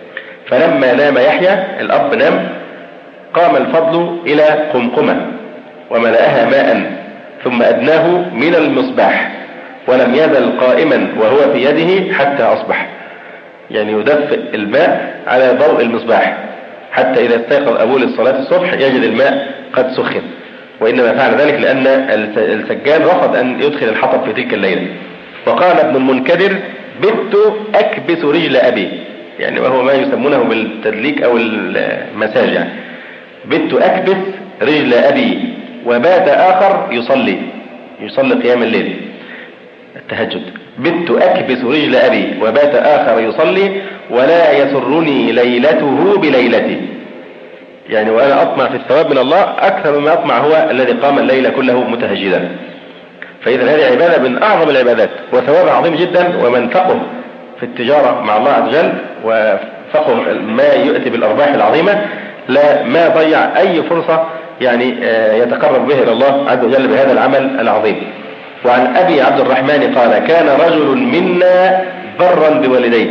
فلما نام يحيى الأب نام، قام الفضل إلى قمقمة وملأها ماء ثم أدناه من المصباح، ولم يزل قائما وهو في يده حتى أصبح، يعني يدفئ الماء على ضوء المصباح حتى إذا استيقظ أبوه للصلاة الصبح يجد الماء قد سخن. وإنما فعل ذلك لأن السجان رفض أن يدخل الحطب في تلك الليلة. وقال ابن المنكدر: بت أكبس رجل أبي، يعني وهو ما يسمونه بالتدليك أو المساج، يعني بت أكبس رجل أبي، وبات آخر يصلي يصلي قيام الليل التهجد. بت أكبس رجل أبي وبات آخر يصلي ولا يسرني ليلته بليلتي، يعني وأنا أطمع في الثواب من الله أكثر مما أطمع هو الذي قام الليل كله متهجدا. فإذا هذه عبادة من أعظم العبادات وثواب عظيم جدا، ومن فقه في التجارة مع الله عز وجل وفقه ما يؤتي بالأرباح العظيمة لا ما ضيع أي فرصة يعني يتقرب به إلى الله عز وجل بهذا العمل العظيم. وعن أبي عبد الرحمن قال: كان رجل منا برا بوالديه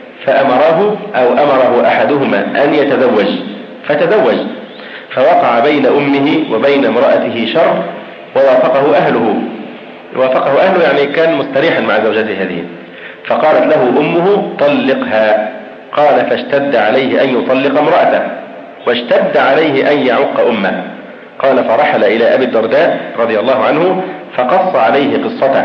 فأمره أو أمره أحدهما أن يتزوج فتزوج، فوقع بين أمه وبين امرأته شر ووافقه أهله وافقه أهله يعني كان مستريحا مع زوجته هذه، فقالت له أمه: طلقها. قال: فاشتد عليه أن يطلق امرأته واشتد عليه أن يعق أمه. قال: فرحل إلى أبي الدرداء رضي الله عنه فقص عليه قصته،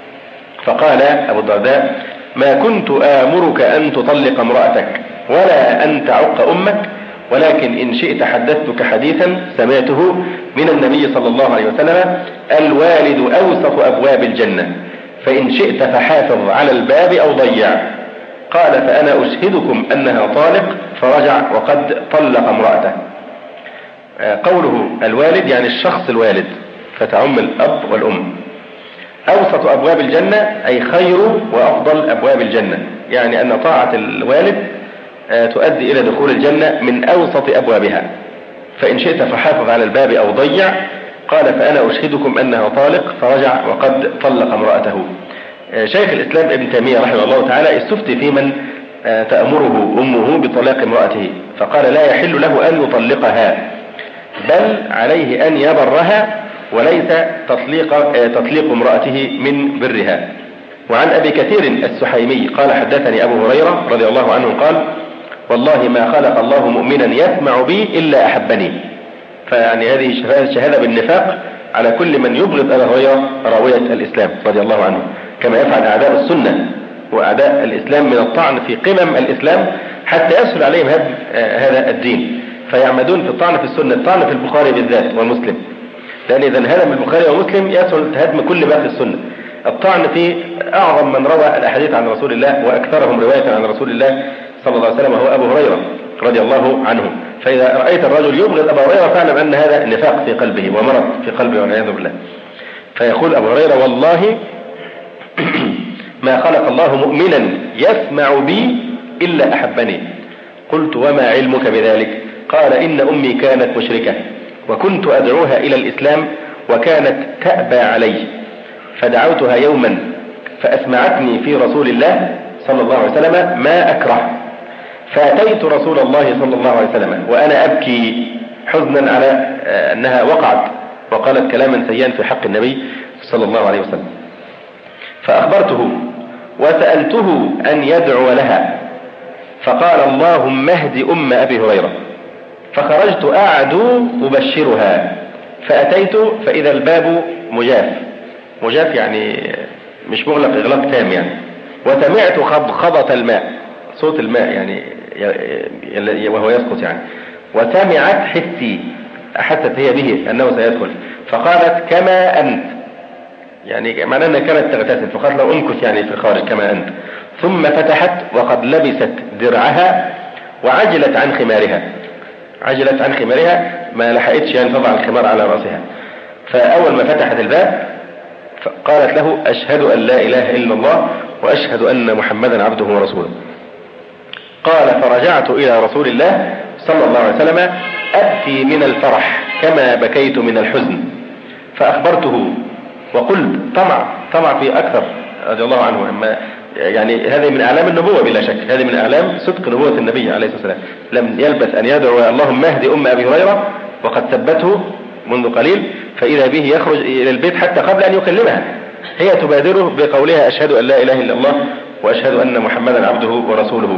فقال أبو الدرداء: ما كنت آمرك أن تطلق امرأتك ولا أن تعق أمك، ولكن إن شئت حدثتك حديثا سمعته من النبي صلى الله عليه وسلم: الوالد أوسط أبواب الجنة، فإن شئت فحافظ على الباب أو ضيع. قال: فأنا أشهدكم أنها طالق، فرجع وقد طلق امرأته. قوله الوالد يعني الشخص الوالد، فتعم الأب والأم. أوسط أبواب الجنة أي خير وأفضل أبواب الجنة، يعني أن طاعة الوالد تؤدي إلى دخول الجنة من أوسط أبوابها. فإن شئت فحافظ على الباب أو ضيع. قال: فأنا أشهدكم أنها طالق، فرجع وقد طلق امرأته. شيخ الإسلام ابن تيمية رحمه الله تعالى استفتي في من تأمره أمه بطلاق امرأته، فقال: لا يحل له أن يطلقها، بل عليه أن يبرها، وليس تطليق, تطليق امرأته من برها. وعن أبي كثير السحيمي قال: حدثني أبو هريرة رضي الله عنه قال: والله ما خلق الله مؤمنا يسمع بي إلا أحبني. فيعني هذه شهادة بالنفاق على كل من يبغض أبا هريرة راوية الإسلام رضي الله عنه، كما يفعل أعداء السنة وأعداء الإسلام من الطعن في قمم الإسلام حتى يسهل عليهم هدم هذا الدين، فيعمدون في الطعن في السنة، الطعن في البخاري بالذات ومسلم، لأن إذا هدم البخاري ومسلم يسهل هدم كل باقي السنة. الطعن في أعظم من روى الأحاديث عن رسول الله وأكثرهم رواية عن رسول الله صلى الله عليه وسلم هو أبو هريرة رضي الله عنه. فإذا رأيت الرجل يبغض أبا هريرة فاعلم أن هذا نفاق في قلبه ومرض في قلبه والعياذ بالله. فيقول أبو هريرة: والله ما خلق الله مؤمنا يسمع بي إلا أحبني. قلت: وما علمك بذلك؟ قال: إن أمي كانت مشركة وكنت أدعوها إلى الإسلام وكانت تأبى علي، فدعوتها يوما فأسمعتني في رسول الله صلى الله عليه وسلم ما أكره، فأتيت رسول الله صلى الله عليه وسلم وأنا أبكي حزنا على أنها وقعت وقالت كلاما سيئا في حق النبي صلى الله عليه وسلم، فأخبرته وسألته أن يدعو لها، فقال: اللهم اهد أم أبي هريرة. فخرجت أعدو أبشرها، فأتيت فإذا الباب مجاف، مجاف يعني مش مغلق إغلاق تام يعني، وسمعت خضخضة الماء، صوت الماء يعني وهو يسقط يعني، وسمعت حسي، أحست هي به أنه سيدخل، فقالت: كما أنت، يعني معناه أنها كانت تغتسل، فقالت له: امكث يعني في الخارج كما أنت. ثم فتحت وقد لبست درعها وعجلت عن خمارها، عجلت عن خمارها ما لحقتش يعني تضع الخمار على رأسها. فأول ما فتحت الباب قالت له: أشهد أن لا إله إلا الله وأشهد أن محمدا عبده ورسوله. قال: فرجعت إلى رسول الله صلى الله عليه وسلم أبكي من الفرح كما بكيت من الحزن، فأخبرته وقلت: طمع طمع في أكثر رضي الله عنه، أما يعني هذه من أعلام النبوة بلا شك، هذه من أعلام صدق نبوة النبي عليه الصلاة والسلام. لم يلبث أن يدعو: اللهم اهد أم أبي هريرة، وقد ثبته منذ قليل، فإذا به يخرج إلى البيت حتى قبل أن يكلمها، هي تبادره بقولها: أشهد أن لا إله إلا الله وأشهد أن محمدا عبده ورسوله.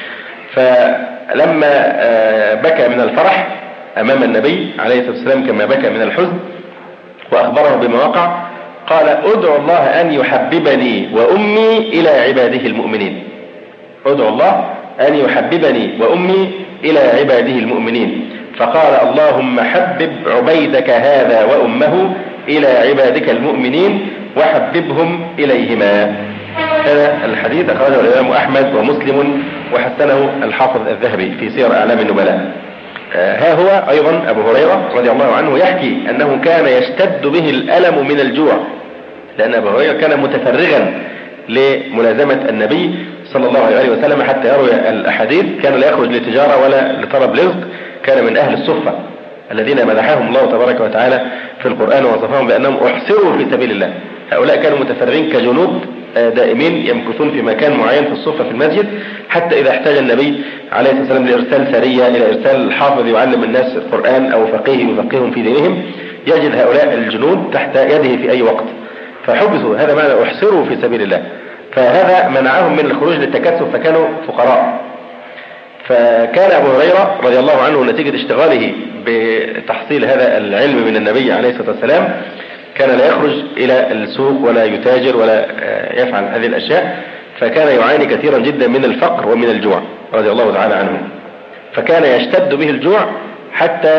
فلما بكى من الفرح أمام النبي عليه الصلاة والسلام كما بكى من الحزن وأخبره بما وقع، قال: ادعو الله أن يحببني وأمي إلى عباده المؤمنين، ادعو الله أن يحببني وأمي إلى عباده المؤمنين. فقال: اللهم حبب عبيدك هذا وأمه إلى عبادك المؤمنين وحببهم إليهما. هذا الحديث أخرجه الإمام أحمد ومسلم وحسنه الحافظ الذهبي في سير أعلام النبلاء. ها هو أيضا أبو هريرة رضي الله عنه يحكي أنه كان يشتد به الألم من الجوع، لأن أبو هريرة كان متفرغا لملازمة النبي صلى الله عليه وسلم حتى يروي الأحاديث، كان لا يخرج لتجارة ولا لطلب رزق، كان من أهل الصفة الذين مدحهم الله تبارك وتعالى في القرآن ووصفهم بأنهم أحسروا في سبيل الله. هؤلاء كانوا متفرغين كجنود دائمين يمكثون في مكان معين في الصفة في المسجد، حتى إذا احتاج النبي عليه الصلاة والسلام لإرسال سرية، إلى إرسال حافظ يعلم الناس القرآن أو فقيه يفقههم في دينهم، يجد هؤلاء الجنود تحت يده في أي وقت، فحبسوا. هذا معنى أحسروا في سبيل الله، فهذا منعهم من الخروج للتكسب، فكانوا فقراء. فكان أبو هريرة رضي الله عنه نتيجة اشتغاله بتحصيل هذا العلم من النبي عليه الصلاة والسلام كان لا يخرج إلى السوق ولا يتاجر ولا يفعل هذه الأشياء، فكان يعاني كثيرا جدا من الفقر ومن الجوع رضي الله تعالى عنه. فكان يشتد به الجوع حتى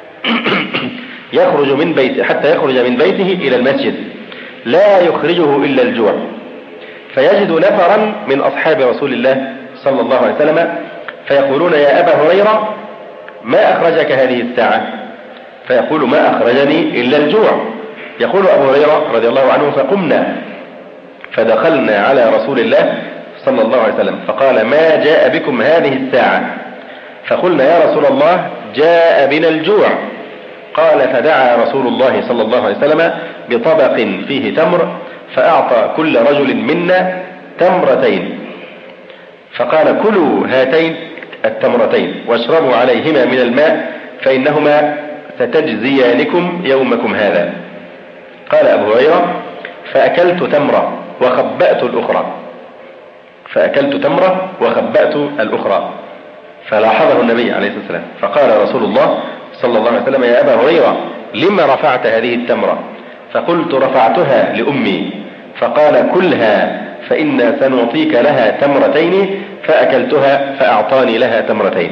يخرج من بيته حتى يخرج من بيته إلى المسجد لا يخرجه إلا الجوع، فيجد نفرا من أصحاب رسول الله صلى الله عليه وسلم فيقولون: يا أبا هريرة ما أخرجك هذه الساعة؟ فيقول: ما أخرجني إلا الجوع. يقول أبو هريرة رضي الله عنه: فقمنا فدخلنا على رسول الله صلى الله عليه وسلم فقال: ما جاء بكم هذه الساعة؟ فقلنا: يا رسول الله جاء بنا الجوع. قال: فدعا رسول الله صلى الله عليه وسلم بطبق فيه تمر، فأعطى كل رجل منا تمرتين، فقال: كلوا هاتين التمرتين واشربوا عليهما من الماء فإنهما ستجزيانكم يومكم هذا. قال أبو هريرة: فأكلت تمرة وخبأت الأخرى فأكلت تمرة وخبأت الأخرى فلاحظه النبي عليه الصلاة والسلام فقال رسول الله صلى الله عليه وسلم: يا أبا هريرة لما رفعت هذه التمرة؟ فقلت: رفعتها لأمي. فقال: كلها فإنا سنعطيك لها تمرتين. فأكلتها فأعطاني لها تمرتين.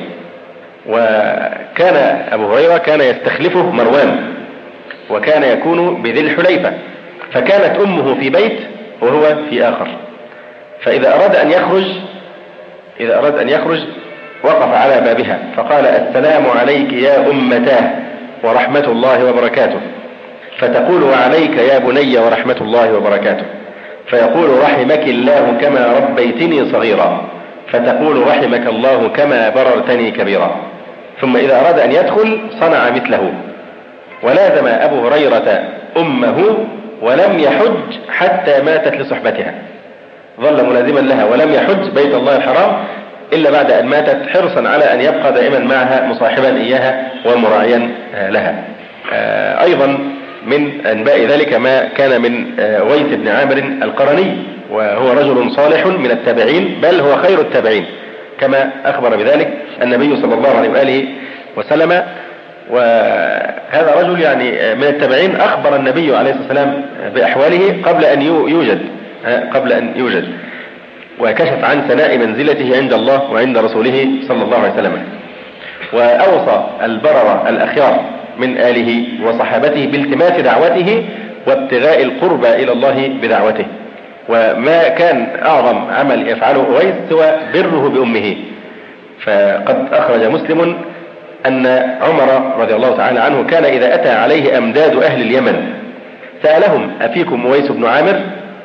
وكان أبو هريرة كان يستخلفه مروان، وكان يكون بذي الحليفة، فكانت أمه في بيت وهو في آخر، فإذا أراد أن يخرج إذا أراد أن يخرج وقف على بابها فقال: السلام عليك يا أمتاه ورحمة الله وبركاته. فتقول وعليك يا بني ورحمة الله وبركاته، فيقول رحمك الله كما ربيتني صغيرا، فتقول رحمك الله كما بررتني كبيرا. ثم إذا أراد أن يدخل صنع مثله. ولازم أبو هريرة أمه ولم يحج حتى ماتت لصحبتها، ظل ملازما لها ولم يحج بيت الله الحرام إلا بعد أن ماتت، حرصا على أن يبقى دائما معها مصاحبا إياها ومراعيا لها. أيضا من أنباء ذلك ما كان من ويس بن عامر القرني، وهو رجل صالح من التابعين، بل هو خير التابعين كما أخبر بذلك النبي صلى الله عليه وآله وسلم. وهذا رجل يعني من التابعين أخبر النبي عليه الصلاة والسلام بأحواله قبل أن يوجد قبل أن يوجد وكشف عن سناء منزلته عند الله وعند رسوله صلى الله عليه وسلم. وأوصى البررة الأخيار من آله وصحابته بالتماس دعوته وابتغاء القربى إلى الله بدعوته. وما كان أعظم عمل يفعله أويس سوى بره بأمه. فقد أخرج مسلم أن عمر رضي الله تعالى عنه كان إذا أتى عليه أمداد أهل اليمن سألهم أفيكم أويس بن عامر؟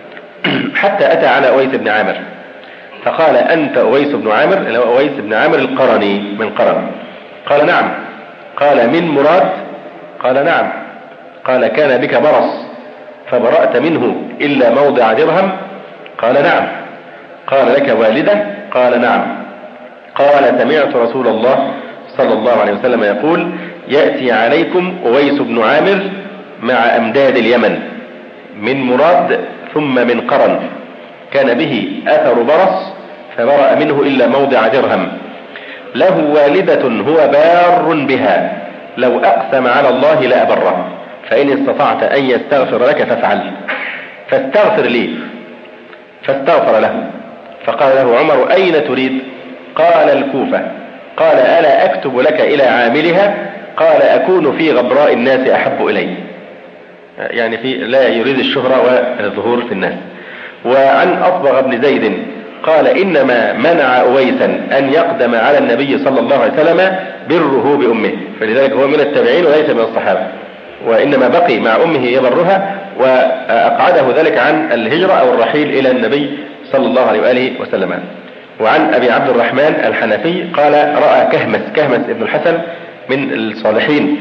حتى أتى على أويس بن عامر فقال أنت أويس بن عامر، اللي هو أويس بن عامر القرني من قرن. قال نعم. قال من مراد؟ قال نعم. قال كان بك برص فبرأت منه إلا موضع درهم؟ قال نعم. قال لك والدة؟ قال نعم. قال سمعت رسول الله صلى الله عليه وسلم يقول يأتي عليكم أويس بن عامر مع أمداد اليمن من مراد ثم من قرن، كان به أثر برص فبرأ منه إلا موضع درهم، له والدة هو بار بها، لو أقسم على الله لأبره، فإن استطعت أن يستغفر لك فافعل، فاستغفر لي. فاستغفر له. فقال له عمر أين تريد؟ قال الكوفة. قال ألا أكتب لك إلى عاملها؟ قال أكون في غبراء الناس أحب إلي، يعني في لا يريد الشهرة والظهور في الناس. وعن أصبغ بن زيد قال إنما منع أويسا أن يقدم على النبي صلى الله عليه وسلم بره بأمه، فلذلك هو من التابعين وليس من الصحابة، وإنما بقي مع أمه يبرها، وأقعده ذلك عن الهجرة أو الرحيل إلى النبي صلى الله عليه وآله وسلم. وعن أبي عبد الرحمن الحنفي قال رأى كهمس كهمس ابن الحسن من الصالحين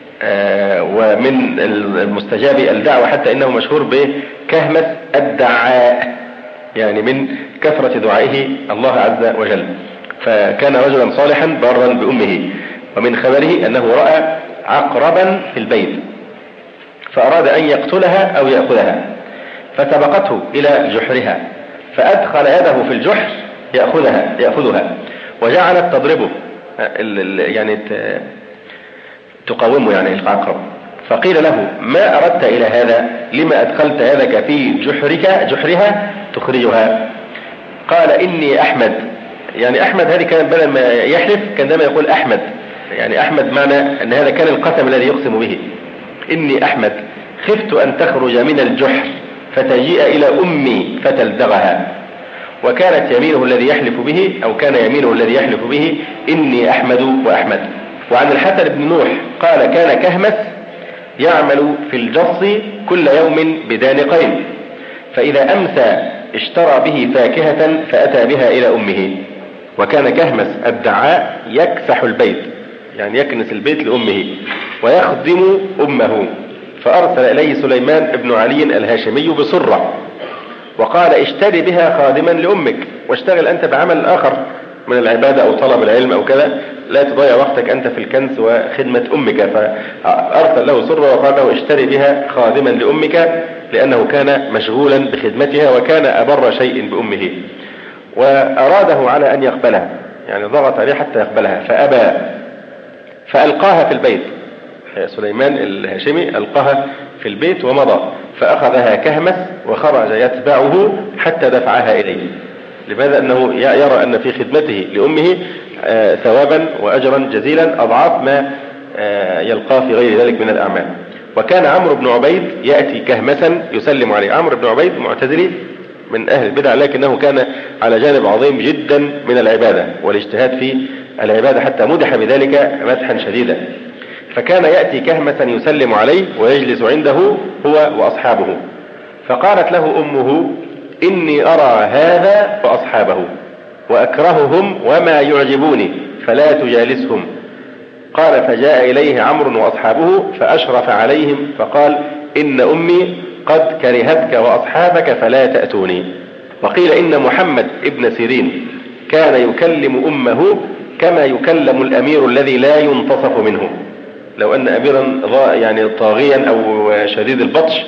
ومن المستجاب الدعوة، حتى إنه مشهور بكهمس الدعاء، يعني من كثرة دعائه الله عز وجل. فكان رجلا صالحا بارا بأمه. ومن خبره أنه رأى عقربا في البيت فأراد أن يقتلها أو يأخذها، فسبقته إلى جحرها فأدخل يده في الجحر يأخذها يأخذها وجعلت تضربه، يعني تقاومه يعني العقرب. فقيل له ما أردت إلى هذا؟ لما أدخلت يدك في جحرك جحرها تخرجها؟ قال إني أحمد. يعني أحمد هذه كان بدل ما يحلف كان دائما يقول أحمد، يعني أحمد معنى أن هذا كان القسم الذي يقسم به. إني أحمد خفت أن تخرج من الجحر فتجيء إلى أمي فتلدغها. وكانت يمينه الذي يحلف به أو كان يمينه الذي يحلف به إني أحمد وأحمد. وعن الحسن بن نوح قال كان كهمس يعمل في الجص كل يوم بدانقين، فإذا أمسى اشترى به فاكهة فأتى بها إلى أمه. وكان كهمس الدعاء يكسح البيت، يعني يكنس البيت لأمه ويخدم أمه. فأرسل إليه سليمان بن علي الهاشمي بصرة وقال اشتري بها خادما لأمك واشتغل أنت بعمل آخر من العبادة أو طلب العلم أو كذا، لا تضيع وقتك أنت في الكنس وخدمة أمك. فأرسل له سرة وقال له اشتري بها خادما لأمك، لأنه كان مشغولا بخدمتها وكان أبر شيء بأمه. وأراده على أن يقبلها، يعني ضغط عليه حتى يقبلها فأبى، فألقاها في البيت. سليمان الهاشمي ألقاها في البيت ومضى، فأخذها كهمس وخرج يتبعه حتى دفعها إليه. لماذا؟ أنه يرى أن في خدمته لأمه ثوابا وأجرا جزيلا أضعاف ما يلقاه في غير ذلك من الأعمال. وكان عمرو بن عبيد يأتي كهمسا يسلم عليه. عمرو بن عبيد معتزلي من أهل البدع، لكنه كان على جانب عظيم جدا من العبادة والاجتهاد في العبادة، حتى مدح بذلك مدحا شديدا. فكان يأتي كهمة يسلم عليه ويجلس عنده هو وأصحابه. فقالت له أمه: إني أرى هذا وأصحابه وأكرههم وما يعجبوني فلا تجالسهم. قال: فجاء إليه عمرو وأصحابه فأشرف عليهم فقال: إن أمي قد كرهتك وأصحابك فلا تأتوني. وقيل إن محمد ابن سيرين كان يكلم أمه كما يكلم الأمير الذي لا ينتصف منه. لو أن أميرا يعني طاغيا أو شديد البطش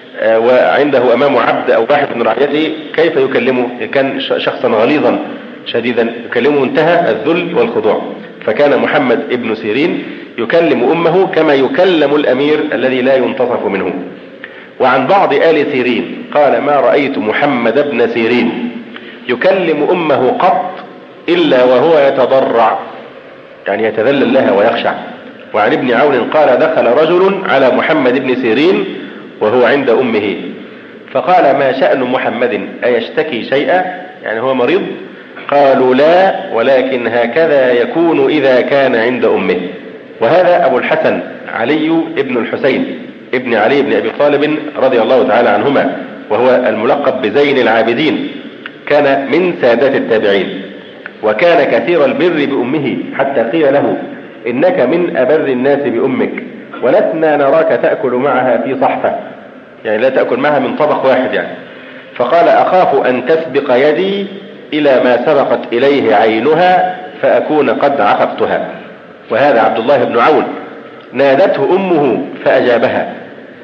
وعنده أمامه عبد أو واحد من رعيته كيف يكلمه؟ كان شخصا غليظا شديدا يكلمه انتهى الذل والخضوع. فكان محمد ابن سيرين يكلم أمه كما يكلم الأمير الذي لا ينتصف منه. وعن بعض آل سيرين قال: ما رأيت محمد ابن سيرين يكلم أمه قط إلا وهو يتضرع، يعني يتذلل لها ويخشع. وعن ابن عون قال: دخل رجل على محمد ابن سيرين وهو عند أمه فقال: ما شأن محمد أيشتكي شيئا؟ يعني هو مريض؟ قالوا: لا، ولكن هكذا يكون إذا كان عند أمه. وهذا أبو الحسن علي ابن الحسين ابن علي بن أبي طالب رضي الله تعالى عنهما، وهو الملقب بزين العابدين، كان من سادات التابعين، وكان كثير البر بأمه حتى قيل له: إنك من أبر الناس بأمك، ولسنا نراك تأكل معها في صحفة، يعني لا تأكل معها من طبق واحد يعني. فقال: أخاف أن تسبق يدي إلى ما سبقت إليه عينها فأكون قد عققتها. وهذا عبد الله بن عون نادته أمه فأجابها،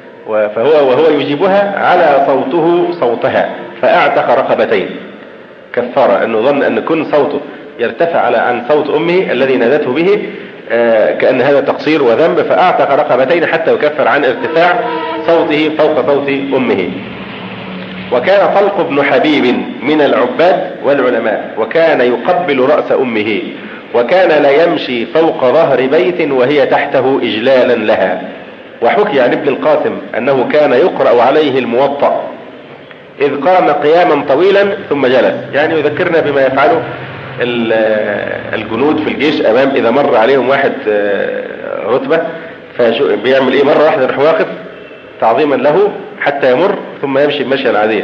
فهو وهو يجيبها على صوته صوتها فأعتق رقبتين كفارة، أنه ظن أن كن صوته يرتفع على عن صوت أمه الذي نادته به كأن هذا تقصير وذنب، فأعتق رقبتين حتى يكفر عن ارتفاع صوته فوق صوت أمه. وكان طلق بن حبيب من العباد والعلماء، وكان يقبل رأس أمه، وكان لا يمشي فوق ظهر بيت وهي تحته إجلالا لها. وحكي عن ابن القاسم أنه كان يقرأ عليه الموطأ إذ قام قياما طويلا ثم جلس، يعني يذكرنا بما يفعله الجنود في الجيش أمام إذا مر عليهم واحد رتبة فبيعمل إيه؟ مرة واحدة يروح واقف تعظيما له حتى يمر ثم يمشي بمشي العادية،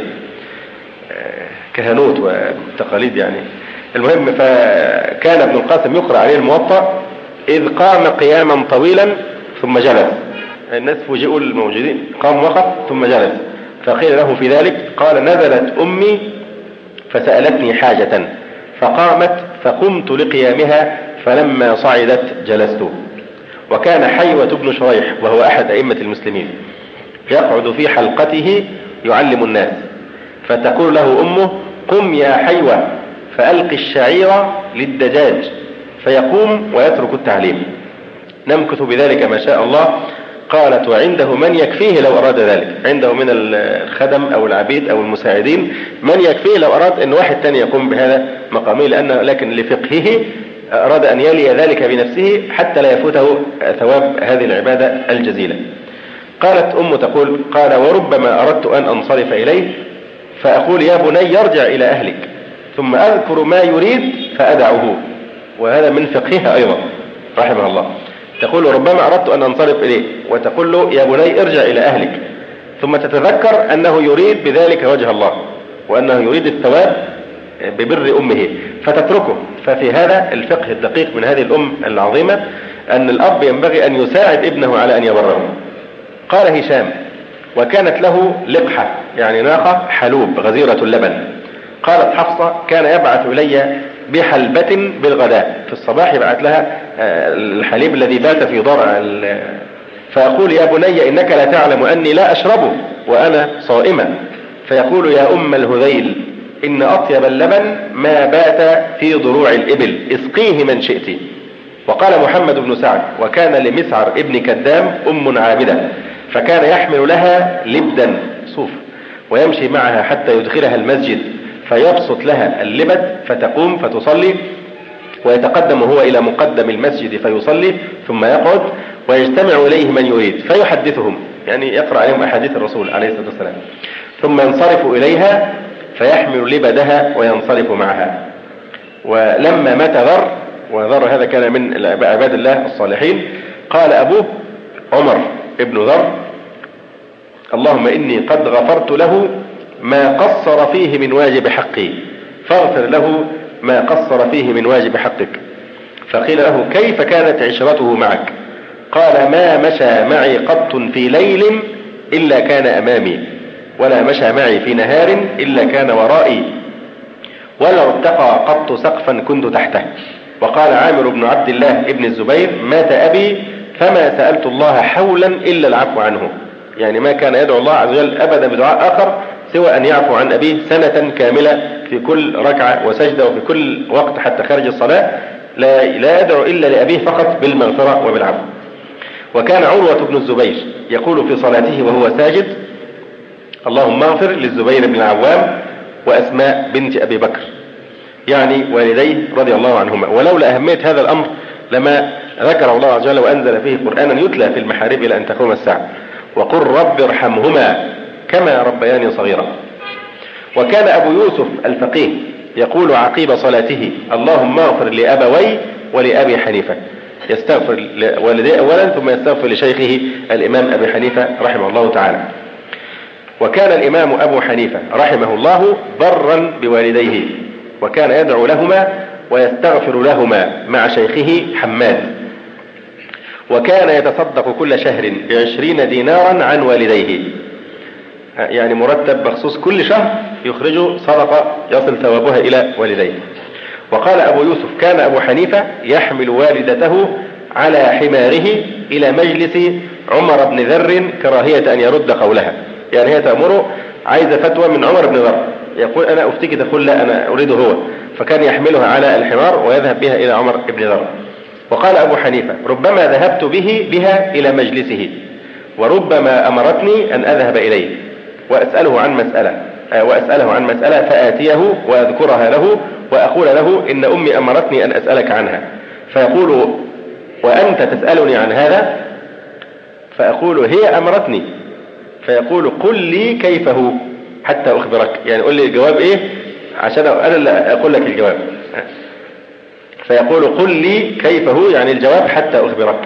كهنوت وتقاليد يعني. المهم، فكان ابن القاسم يقرأ عليه الموطأ إذ قام قياما طويلا ثم جلس. الناس فوجئوا الموجودين، قام وقف ثم جلس، فقيل له في ذلك قال: نزلت أمي فسألتني حاجة فقامت فقمت لقيامها فلما صعدت جلست. وكان حيوة بن شريح وهو أحد أئمة المسلمين يقعد في حلقته يعلم الناس، فتقول له أمه: قم يا حيوة فألقي الشعير للدجاج، فيقوم ويترك التعليم. نمكث بذلك ما شاء الله. قالت: وعنده من يكفيه لو أراد ذلك، عنده من الخدم أو العبيد أو المساعدين من يكفيه لو أراد أن واحد تاني يقوم بهذا مقامه، لأن لكن لفقهه أراد أن يلي ذلك بنفسه حتى لا يفوته ثواب هذه العبادة الجزيلة. قالت أم تقول: قال: وربما أردت أن أنصرف إليه فأقول: يا بني يرجع إلى أهلك، ثم أذكر ما يريد فأدعه. وهذا من فقهها أيضا رحمه الله. تقول: ربما أردت أن أنصرف إليه، وتقول له: يا بني ارجع إلى أهلك، ثم تتذكر أنه يريد بذلك وجه الله وأنه يريد الثواب ببر أمه فتتركه. ففي هذا الفقه الدقيق من هذه الأم العظيمة أن الأب ينبغي أن يساعد ابنه على أن يبره. قال هشام: وكانت له لقحة، يعني ناقة حلوب غزيرة اللبن. قالت حفصة: كان يبعث إلي بحلبة بالغداء، في الصباح يبعث لها الحليب الذي بات في ضرع، فأقول: يا بني إنك لا تعلم أني لا أشربه وأنا صائمة. فيقول: يا أم الهذيل إن أطيب اللبن ما بات في ضروع الإبل، اسقيه من شئت. وقال محمد بن سعد: وكان لمسعر ابن كدام أم عابدة، فكان يحمل لها لبدا صوف ويمشي معها حتى يدخلها المسجد فيبسط لها اللبد فتقوم فتصلي، ويتقدم هو إلى مقدم المسجد فيصلي ثم يقعد، ويجتمع إليه من يريد فيحدثهم، يعني يقرأ عليهم أحاديث الرسول عليه الصلاة والسلام، ثم ينصرف إليها فيحمل لبدها وينصرف معها. ولما مات ذر، وذر هذا كان من عباد الله الصالحين، قال أبوه عمر ابن ذر: اللهم إني قد غفرت له ما قصر فيه من واجب حقي فاغفر له ما قصر فيه من واجب حقك. فقيل له: كيف كانت عشرته معك؟ قال: ما مشى معي قط في ليل إلا كان أمامي، ولا مشى معي في نهار إلا كان ورائي، ولا ارتقى قط سقفا كنت تحته. وقال عامر بن عبد الله ابن الزبير: مات أبي فما سألت الله حولا إلا العفو عنه. يعني ما كان يدعو الله عز وجل أبدا بدعاء آخر سوى أن يعفو عن أبيه سنة كاملة في كل ركعة وسجدة وفي كل وقت حتى خارج الصلاة، لا, لا يدعو إلا لأبيه فقط بالمغفرة وبالعفو. وكان عروة بن الزبير يقول في صلاته وهو ساجد: اللهم اغفر للزبير بن العوام وأسماء بنت أبي بكر، يعني والديه رضي الله عنهما. ولولا أهمية هذا الأمر لما ذكر الله عز وجل وأنزل فيه قرآنا يتلى في المحاريب إلى أن تقوم الساعة: وقل رب ارحمهما كما ربياني صغيرا. وكان أبو يوسف الفقيه يقول عقيب صلاته: اللهم اغفر لأبوي ولأبي حنيفة. يستغفر لوالديه أولا ثم يستغفر لشيخه الإمام أبي حنيفة رحمه الله تعالى. وكان الإمام أبو حنيفة رحمه الله برا بوالديه، وكان يدعو لهما ويستغفر لهما مع شيخه حماد. وكان يتصدق كل شهر بعشرين دينارا عن والديه، يعني مرتب مخصوص كل شهر يخرج صدقة يصل ثوابها إلى والديه. وقال أبو يوسف: كان أبو حنيفة يحمل والدته على حماره إلى مجلس عمر بن ذر كراهية أن يرد قولها. يعني هي تأمره عايزة فتوى من عمر بن ذر، يقول أنا أفتيك، تقول لا أنا أريده هو، فكان يحملها على الحمار ويذهب بها إلى عمر بن ذر. وقال أبو حنيفة: ربما ذهبت به بها إلى مجلسه، وربما أمرتني أن أذهب إليه وأسأله عن مسألة وأسأله عن مسألة فآتيه وأذكرها له وأقول له: إن أمي أمرتني أن أسألك عنها. فيقول: وأنت تسألني عن هذا؟ فأقول: هي أمرتني. فيقول: قل لي كيف هو حتى أخبرك، يعني قل لي الجواب إيه عشان أنا لا أقول لك الجواب. فيقول: قل لي كيف هو، يعني الجواب حتى أخبرك.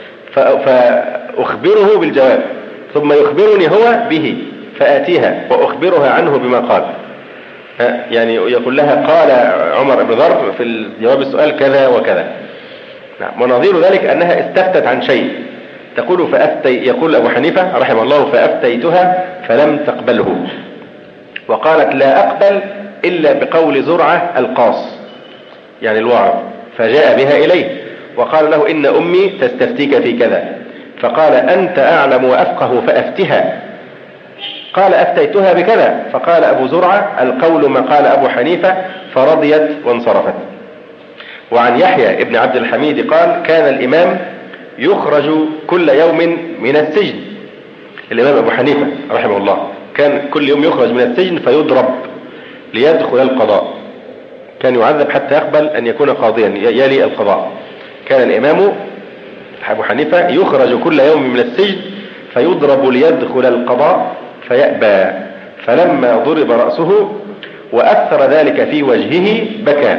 فأخبره بالجواب ثم يخبرني هو به، فآتيها وأخبرها عنه بما قال. يعني يقول لها: قال عمر بن ذر في الجواب السؤال كذا وكذا. ونظير ذلك أنها استفتت عن شيء، تقول فأفتي، يقول أبو حنيفة رحمه الله: فأفتيتها فلم تقبله، وقالت: لا أقبل إلا بقول زرعة القاص، يعني الواعظ. فجاء بها إليه وقال له: إن أمي تستفتيك في كذا. فقال: أنت أعلم وأفقه فأفتها. قال: أفتيتها بكذا. فقال أبو زرعة: القول ما قال أبو حنيفة، فرضيت وانصرفت. وعن يحيى ابن عبد الحميد قال: كان الإمام يخرج كل يوم من السجن. الإمام أبو حنيفة رحمه الله كان كل يوم يخرج من السجن فيضرب ليدخل القضاء، كان يعذب حتى يقبل أن يكون قاضيا يلي القضاء. كان الإمام أبو حنيفة يخرج كل يوم من السجن فيضرب ليدخل القضاء فيأبى، فلما ضرب رأسه وأثر ذلك في وجهه بكى.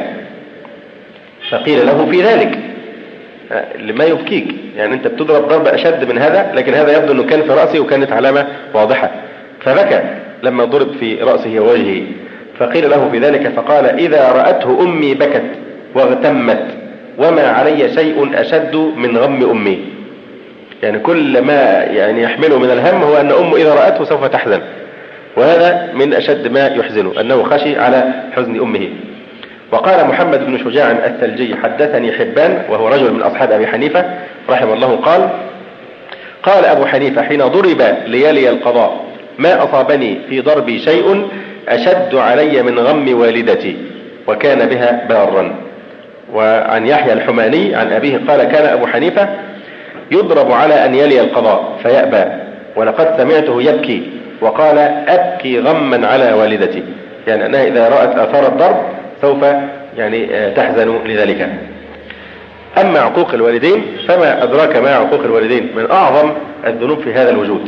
فقيل له في ذلك: لما يبكيك؟ يعني أنت بتضرب ضرب أشد من هذا، لكن هذا يبدو أنه كان في رأسه وكانت علامة واضحة. فبكى لما ضرب في رأسه ووجهه. فقيل له في ذلك فقال: إذا رأته أمي بكت واغتمت، وما علي شيء أشد من غم أمي. يعني كل ما يعني يحمله من الهم هو أن أمه إذا رأته سوف تحزن، وهذا من أشد ما يحزنه أنه خشي على حزن أمه. وقال محمد بن شجاع الثلجي: حدثني حبان وهو رجل من أصحاب أبي حنيفة رحمه الله قال: قال أبو حنيفة حين ضرب ليلي القضاء: ما أصابني في ضربي شيء أشد علي من غم والدتي، وكان بها بارا. وعن يحيى الحماني عن أبيه قال: كان أبو حنيفة يضرب على أن يلي القضاء فيأبى، ولقد سمعته يبكي وقال: أبكي غما على والدتي، يعني أنها إذا رأت آثار الضرب سوف يعني تحزن لذلك. أما عقوق الوالدين فما أدراك ما عقوق الوالدين، من أعظم الذنوب في هذا الوجود.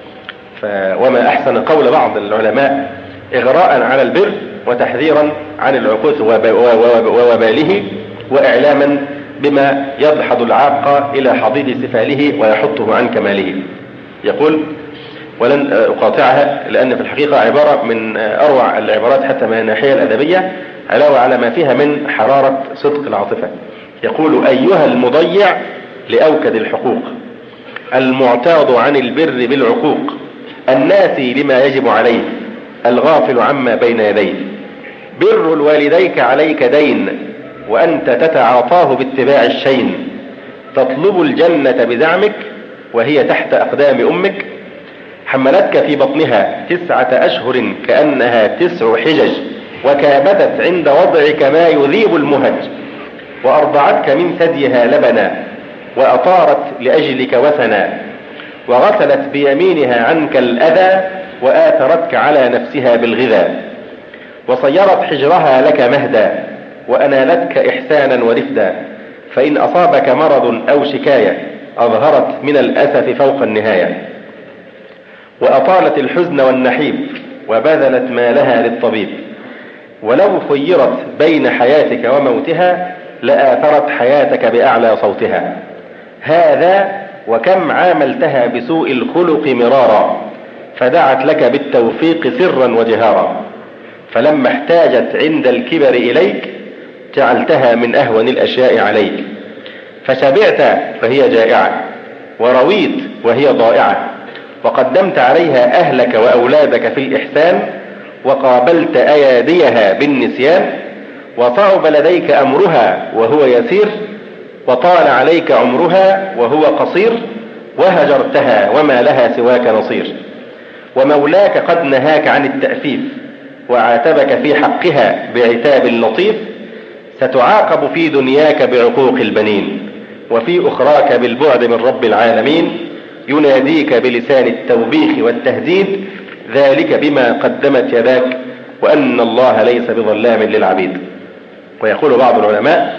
وما أحسن قول بعض العلماء: إغراء على البر وتحذيرا عن العقوق ووباله، وإعلاما بما يدحض العاق إلى حضيض سفاله ويحطه عن كماله. يقول: ولن أقاطعها لأن في الحقيقة عبارة من أروع العبارات حتى من الناحية الأدبية، علاوة على ما فيها من حرارة صدق العاطفة. يقول: أيها المضيع لأوكد الحقوق، المعتاض عن البر بالعقوق، الناسي لما يجب عليه، الغافل عما بين يديه، بر الوالديك عليك دين، وأنت تتعاطاه باتباع الشين، تطلب الجنة بزعمك وهي تحت أقدام أمك، حملتك في بطنها تسعة أشهر كأنها تسع حجج، وكابدت عند وضعك ما يذيب المهج، وأرضعتك من ثديها لبنا، وأطارت لأجلك وثنا، وغسلت بيمينها عنك الأذى، وآثرتك على نفسها بالغذاء، وصيرت حجرها لك مهدا، وأنالتك إحسانا ورفدا، فإن أصابك مرض أو شكاية أظهرت من الأسف فوق النهاية، وأطالت الحزن والنحيب، وبذلت مالها للطبيب، ولو خيرت بين حياتك وموتها لآثرت حياتك بأعلى صوتها. هذا وكم عاملتها بسوء الخلق مرارا، فدعت لك بالتوفيق سرا وجهارا، فلما احتاجت عند الكبر إليك جعلتها من أهون الأشياء عليك، فشبعت فهي جائعة، ورويت وهي ضائعة، وقدمت عليها أهلك وأولادك في الإحسان، وقابلت أياديها بالنسيان، وصعب لديك أمرها وهو يسير، وطال عليك عمرها وهو قصير، وهجرتها وما لها سواك نصير، ومولاك قد نهاك عن التأفيف، وعاتبك في حقها بعتاب لطيف، ستعاقب في دنياك بعقوق البنين، وفي أخراك بالبعد من رب العالمين، يناديك بلسان التوبيخ والتهديد، ذلك بما قدمت يداك، وأن الله ليس بظلام للعبيد. ويقول بعض العلماء: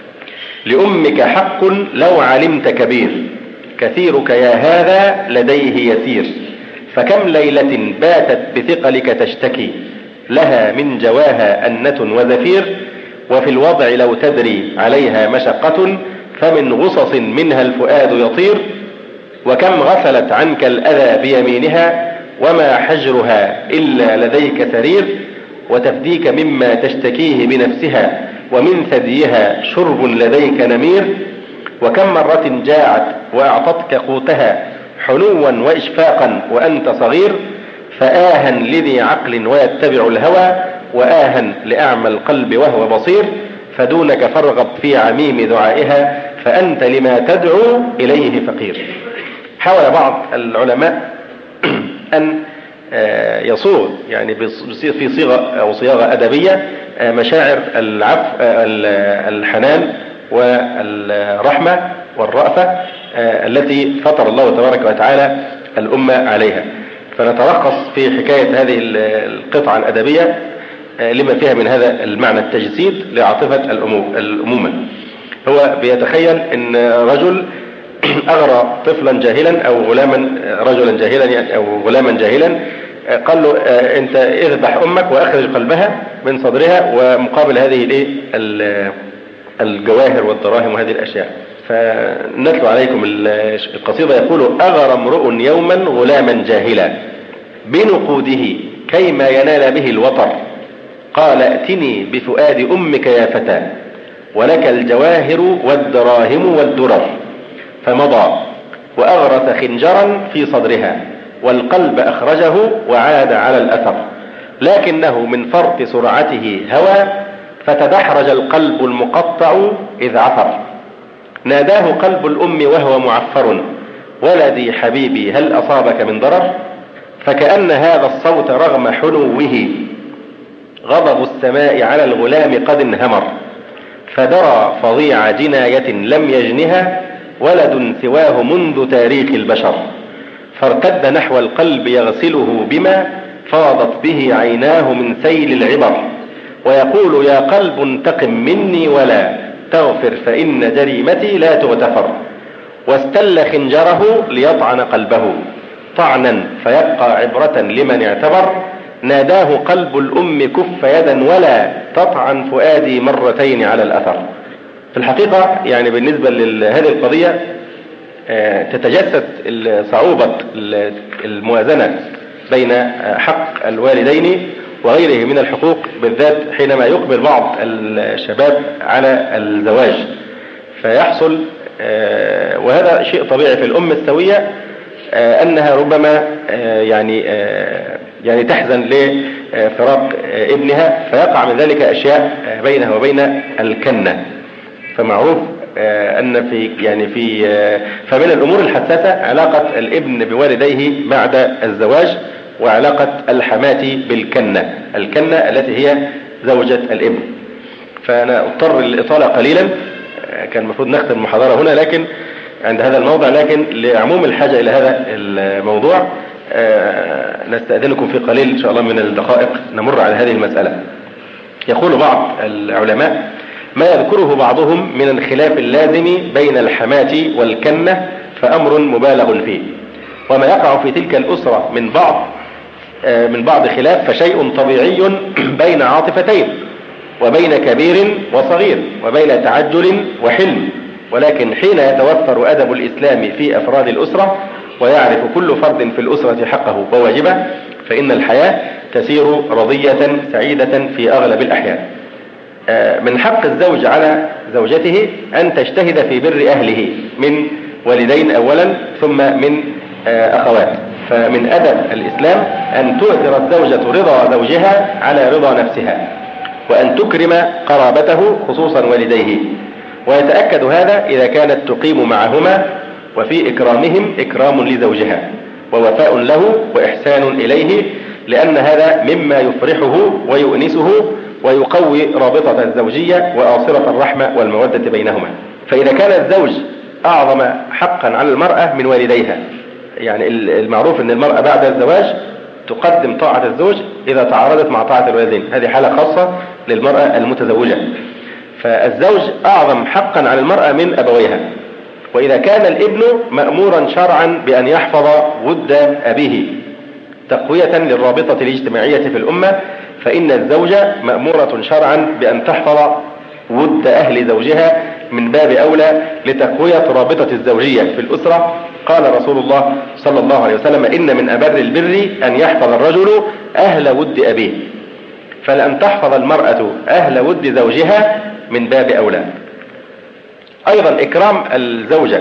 لأمك حق لو علمت كبير، كثيرك يا هذا لديه يسير، فكم ليلة باتت بثقلك تشتكي، لها من جواها أنة وزفير، وفي الوضع لو تدري عليها مشقة، فمن غصص منها الفؤاد يطير، وكم غسلت عنك الأذى بيمينها، وما حجرها إلا لديك سرير، وتفديك مما تشتكيه بنفسها، ومن ثديها شرب لديك نمير، وكم مرة جاعت وأعطتك قوتها حنوا وإشفاقا وأنت صغير، فآها لذي عقل ويتبع الهوى، وآها لأعمى القلب وهو بصير، فدونك فارغب في عميم دعائها، فأنت لما تدعو إليه فقير. حاول بعض العلماء أن يصوغ يعني في صيغة أو صياغة أدبية مشاعر العفو الحنان والرحمة والرأفة التي فطر الله تبارك وتعالى الأمة عليها. فنترخص في حكاية هذه القطعة الأدبية لما فيها من هذا المعنى التجسيد لعاطفة الأمومة. هو بيتخيل أن رجل أغرى طفلا جاهلا أو غلاما رجلا جاهلا يعني أو غلاما جاهلا، قال له أنت اذبح أمك وأخرج قلبها من صدرها، ومقابل هذه الايه الجواهر والدراهم وهذه الأشياء. فنتلو عليكم القصيدة. يقول: أغرى امرؤ يوما غلاما جاهلا بنقوده كيما ينال به الوطر، قال ائتني بفؤاد أمك يا فتى، ولك الجواهر والدراهم والدرر، فمضى وأغرس خنجرا في صدرها، والقلب أخرجه وعاد على الأثر، لكنه من فرط سرعته هوى، فتدحرج القلب المقطع إذ عثر، ناداه قلب الأم وهو معفر، ولدي حبيبي هل أصابك من ضرر، فكأن هذا الصوت رغم حنوه غضب السماء على الغلام قد انهمر، فدرى فظيع جناية لم يجنها ولد سواه منذ تاريخ البشر، فارتد نحو القلب يغسله بما فاضت به عيناه من سيل العبر، ويقول: يا قلب انتقم مني ولا تغفر، فإن جريمتي لا تغتفر، واستل خنجره ليطعن قلبه طعنا فيبقى عبرة لمن اعتبر، ناداه قلب الأم كف يدا ولا تطعن فؤادي مرتين على الأثر. في الحقيقة يعني بالنسبة لهذه القضية تتجسد صعوبة الموازنة بين حق الوالدين وغيره من الحقوق، بالذات حينما يقبل بعض الشباب على الزواج فيحصل، وهذا شيء طبيعي في الأم السوية، أنها ربما يعني يعني تحزن لفراق ابنها، فيقع من ذلك أشياء بينها وبين الكنة. فمعروف أن في يعني في فمن الأمور الحساسة علاقة الابن بوالديه بعد الزواج، وعلاقة الحماة بالكنة، الكنة التي هي زوجة الابن. فأنا أضطر للإطالة قليلا، كان المفروض نختم المحاضرة هنا لكن عند هذا الموضع، لكن لعموم الحاجة إلى هذا الموضوع نستأذنكم في قليل إن شاء الله من الدقائق نمر على هذه المسألة. يقول بعض العلماء: ما يذكره بعضهم من الخلاف اللازم بين الحماة والكنة فأمر مبالغ فيه، وما يقع في تلك الأسرة من بعض من بعض خلاف فشيء طبيعي بين عاطفتين، وبين كبير وصغير، وبين تعجل وحلم، ولكن حين يتوفر أدب الإسلام في أفراد الأسرة ويعرف كل فرد في الأسرة حقه وواجبه، فإن الحياة تسير رضية سعيدة في أغلب الأحيان. من حق الزوج على زوجته أن تجتهد في بر أهله من والدين أولا ثم من أخوات. فمن أدب الإسلام أن تؤثر الزوجة رضا زوجها على رضا نفسها، وأن تكرم قرابته خصوصا والديه، ويتأكد هذا إذا كانت تقيم معهما، وفي إكرامهم إكرام لزوجها ووفاء له وإحسان إليه، لأن هذا مما يفرحه ويؤنسه ويقوي رابطة الزوجية وآصرة الرحمة والمودة بينهما. فإذا كان الزوج أعظم حقا على المرأة من والديها، يعني المعروف أن المرأة بعد الزواج تقدم طاعة الزوج إذا تعارضت مع طاعة الوالدين، هذه حالة خاصة للمرأة المتزوجة، فالزوج أعظم حقا على المرأة من أبويها. وإذا كان الابن مأمورا شرعا بأن يحفظ ود أبيه تقوية للرابطة الاجتماعية في الأمة، فإن الزوجة مأمورة شرعا بأن تحفظ ود أهل زوجها من باب أولى لتقوية رابطة الزوجية في الأسرة. قال رسول الله صلى الله عليه وسلم: إن من أبر البر أن يحفظ الرجل أهل ود أبيه، فلأن تحفظ المرأة أهل ود زوجها من باب أولى. أيضا إكرام الزوجة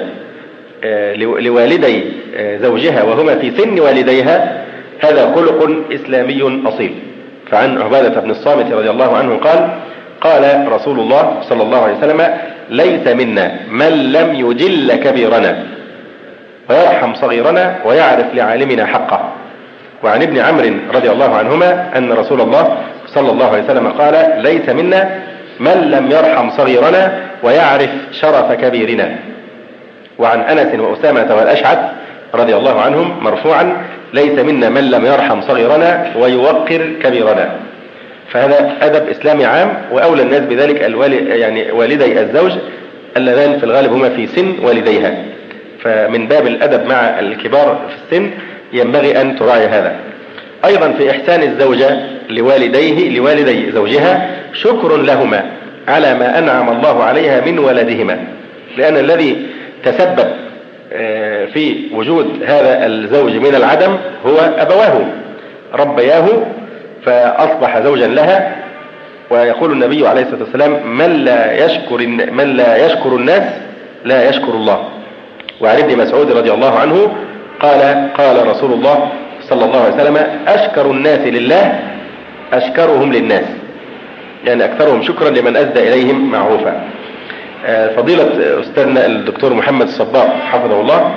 لوالدي زوجها وهما في سن والديها هذا خلق إسلامي أصيل. فعن عبادة بن الصامت رضي الله عنه قال: قال رسول الله صلى الله عليه وسلم: ليس منا من لم يجل كبيرنا ويرحم صغيرنا ويعرف لعالمنا حقه. وعن ابن عمرو رضي الله عنهما أن رسول الله صلى الله عليه وسلم قال: ليس منا من لم يرحم صغيرنا ويعرف شرف كبيرنا. وعن أنس وأسامة والأشعث رضي الله عنهم مرفوعا: ليس منا من لم يرحم صغيرنا ويوقر كبيرنا. فهذا أدب إسلامي عام، وأولى الناس بذلك الوالد يعني والدي الزوج اللذان في الغالب هما في سن والديها، فمن باب الأدب مع الكبار في السن ينبغي أن تراعي هذا. أيضا في إحسان الزوجة لوالديه لوالدي زوجها شكر لهما على ما أنعم الله عليها من ولدهما، لأن الذي تسبب في وجود هذا الزوج من العدم هو أبواه، ربياه فأصبح زوجا لها. ويقول النبي عليه الصلاة والسلام: من لا يشكر من لا يشكر الناس لا يشكر الله. وعن ابن مسعود رضي الله عنه قال: قال رسول الله صلى الله عليه وسلم: أشكر الناس لله أشكرهم للناس، يعني أكثرهم شكرا لمن أسدى إليهم معروفا. فضيلة أستاذنا الدكتور محمد الصباغ حفظه الله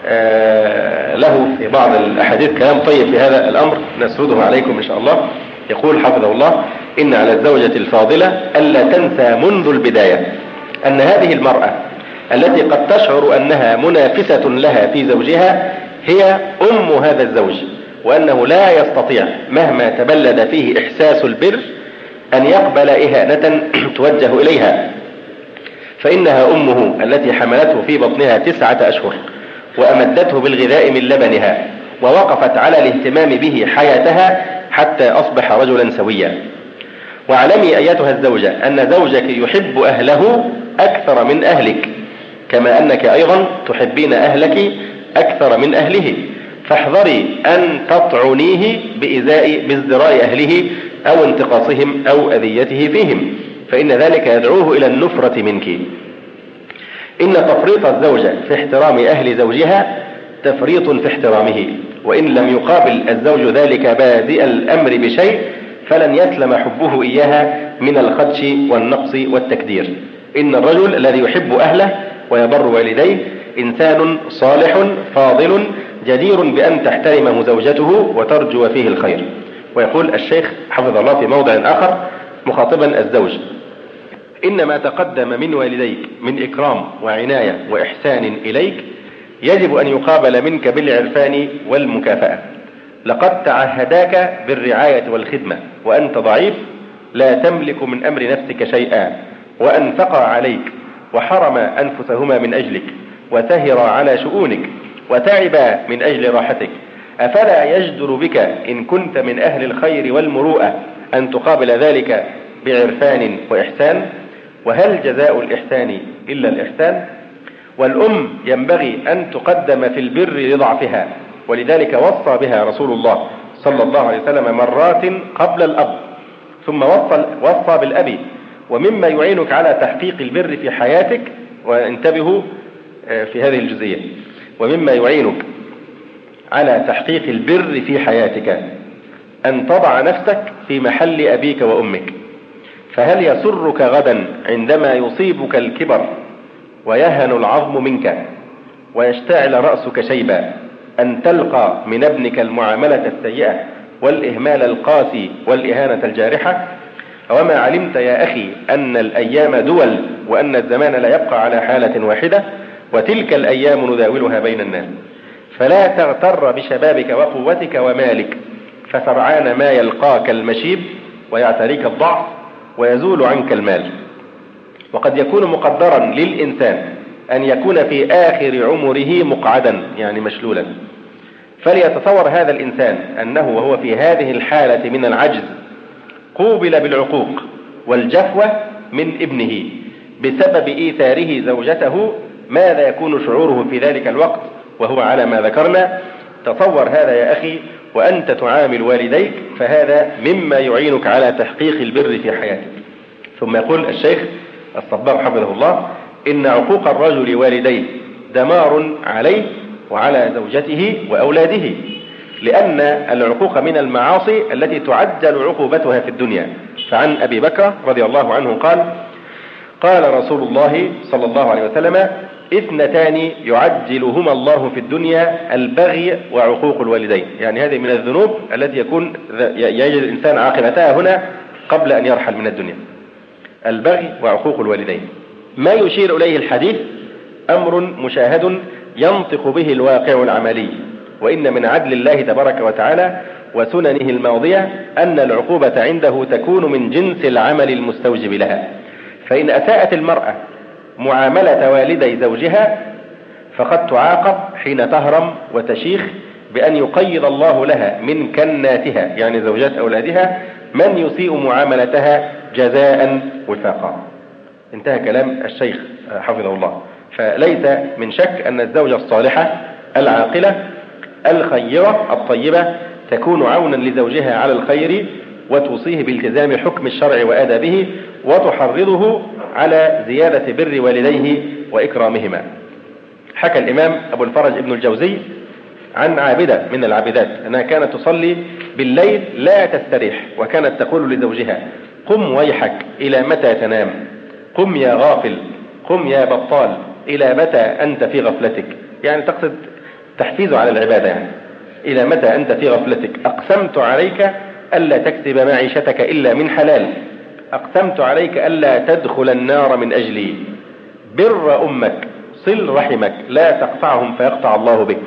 له في بعض الأحاديث كلام طيب في هذا الأمر نسرده عليكم إن شاء الله. يقول حفظه الله: إن على الزوجة الفاضلة ألا تنسى منذ البداية أن هذه المرأة التي قد تشعر أنها منافسة لها في زوجها هي أم هذا الزوج، وأنه لا يستطيع مهما تبلد فيه إحساس البر أن يقبل إهانة توجه إليها، فإنها أمه التي حملته في بطنها تسعة أشهر وأمدته بالغذاء من لبنها ووقفت على الاهتمام به حياتها حتى أصبح رجلا سويا. واعلمي أيتها الزوجة أن زوجك يحب أهله أكثر من أهلك، كما أنك أيضا تحبين أهلك أكثر من أهله، فاحذري أن تطعنيه بإزاء بازدراء أهله أو انتقاصهم أو أذيته فيهم، فإن ذلك يدعوه إلى النفرة منك. إن تفريط الزوجة في احترام أهل زوجها تفريط في احترامه، وإن لم يقابل الزوج ذلك بادئ الأمر بشيء فلن يسلم حبه إياها من الخدش والنقص والتكدير. إن الرجل الذي يحب أهله ويبر والديه إنسان صالح فاضل جدير بأن تحترمه زوجته وترجو فيه الخير. ويقول الشيخ حفظه الله في موضع آخر مخاطبا الزوج: إن ما تقدم من والديك من إكرام وعناية وإحسان إليك يجب أن يقابل منك بالعرفان والمكافأة. لقد تعهداك بالرعاية والخدمة وأنت ضعيف لا تملك من أمر نفسك شيئا، وأنفقا عليك وحرم أنفسهما من أجلك وسهر على شؤونك وتعبا من أجل راحتك، أفلا يجدر بك إن كنت من أهل الخير والمروءة أن تقابل ذلك بعرفان وإحسان؟ وهل جزاء الإحسان إلا الإحسان؟ والأم ينبغي أن تقدم في البر لضعفها، ولذلك وصى بها رسول الله صلى الله عليه وسلم مرات قبل الأب، ثم وصى, وصى بالأب. ومما يعينك على تحقيق البر في حياتك، وانتبهوا في هذه الجزئية، ومما يعينك على تحقيق البر في حياتك أن تضع نفسك في محل أبيك وأمك. فهل يسرك غدا عندما يصيبك الكبر ويهن العظم منك ويشتعل رأسك شيبا أن تلقى من ابنك المعاملة السيئة والإهمال القاسي والإهانة الجارحة؟ وما علمت يا أخي أن الأيام دول، وأن الزمان لا يبقى على حالة واحدة، وتلك الأيام نداولها بين الناس. فلا تغتر بشبابك وقوتك ومالك، فسرعان ما يلقاك المشيب ويعتريك الضعف ويزول عنك المال. وقد يكون مقدرا للإنسان أن يكون في آخر عمره مقعدا، يعني مشلولا، فليتصور هذا الإنسان أنه وهو في هذه الحالة من العجز قوبل بالعقوق والجفوة من ابنه بسبب إيثاره زوجته، ماذا يكون شعوره في ذلك الوقت وهو على ما ذكرنا؟ تصور هذا يا أخي وأنت تعامل والديك، فهذا مما يعينك على تحقيق البر في حياتك. ثم يقول الشيخ الصباغ حفظه الله: إن عقوق الرجل والديه دمار عليه وعلى زوجته وأولاده، لأن العقوق من المعاصي التي تعجل عقوبتها في الدنيا. فعن أبي بكر رضي الله عنه قال: قال رسول الله صلى الله عليه وسلم: اثنتان يعجلهما الله في الدنيا، البغي وعقوق الوالدين. يعني هذه من الذنوب التي يكون يجد الإنسان عاقبتها هنا قبل أن يرحل من الدنيا، البغي وعقوق الوالدين. ما يشير إليه الحديث أمر مشاهد ينطق به الواقع العملي، وإن من عدل الله تبارك وتعالى وسننه الماضية أن العقوبة عنده تكون من جنس العمل المستوجب لها. فإن أساءت المرأة معاملة والدي زوجها فقد تعاقب حين تهرم وتشيخ بأن يقيض الله لها من كناتها، يعني زوجات أولادها، من يسيء معاملتها جزاء وفاقا. انتهى كلام الشيخ حفظه الله. فليس من شك أن الزوجة الصالحة العاقلة الخيرة الطيبة تكون عونا لزوجها على الخير، وتوصيه بالتزام حكم الشرع وآدابه، وتحرضه على زيادة بر والديه وإكرامهما. حكى الإمام أبو الفرج ابن الجوزي عن عابدة من العابدات أنها كانت تصلي بالليل لا تستريح، وكانت تقول لزوجها: قم ويحك، إلى متى تنام؟ قم يا غافل، قم يا بطال، إلى متى أنت في غفلتك؟ يعني تقصد تحفيزه على العبادة، يعني إلى متى أنت في غفلتك؟ أقسمت عليك ألا تكسب معيشتك إلا من حلال، أقسمت عليك ألا تدخل النار من أجلي، بر أمك، صل رحمك، لا تقطعهم فيقطع الله بك.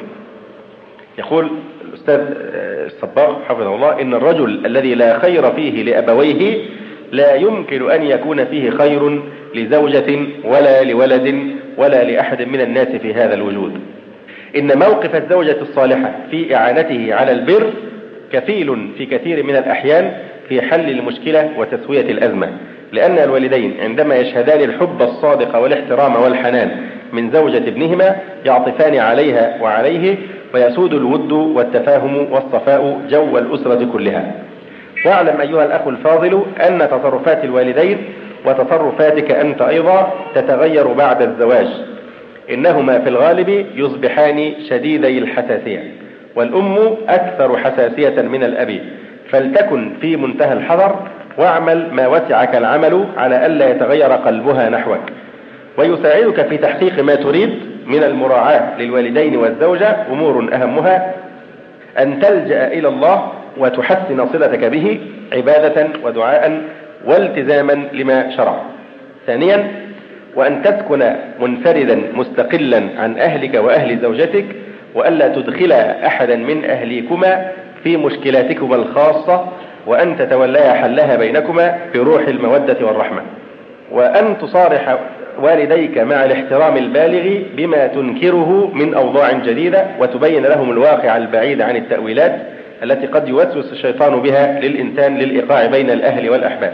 يقول الأستاذ الصباغ حفظه الله: إن الرجل الذي لا خير فيه لأبويه لا يمكن أن يكون فيه خير لزوجة ولا لولد ولا لأحد من الناس في هذا الوجود. إن موقف الزوجة الصالحة في إعانته على البر كفيل في كثير من الأحيان في حل المشكلة وتسوية الأزمة، لأن الوالدين عندما يشهدان الحب الصادق والاحترام والحنان من زوجة ابنهما يعطفان عليها وعليه، ويسود الود والتفاهم والصفاء جو الأسرة كلها. واعلم أيها الأخ الفاضل أن تصرفات الوالدين وتصرفاتك أنت أيضا تتغير بعد الزواج، إنهما في الغالب يصبحان شديدي الحساسية، والأم أكثر حساسية من الأب، فلتكن في منتهى الحذر، واعمل ما وسعك العمل على ألا يتغير قلبها نحوك. ويساعدك في تحقيق ما تريد من المراعاة للوالدين والزوجة أمور أهمها أن تلجأ إلى الله وتحسن صلتك به عبادة ودعاء والتزاما لما شرع. ثانيا، وأن تسكن منفردا مستقلا عن أهلك وأهل زوجتك، وألا تدخل أحدا من أهليكما في مشكلاتكما الخاصة، وأن تتوليا حلها بينكما بروح المودة والرحمة. وأن تصارح والديك مع الاحترام البالغ بما تنكره من أوضاع جديدة، وتبين لهم الواقع البعيد عن التأويلات التي قد يوسوس الشيطان بها للإنسان للإيقاع بين الأهل والأحباب.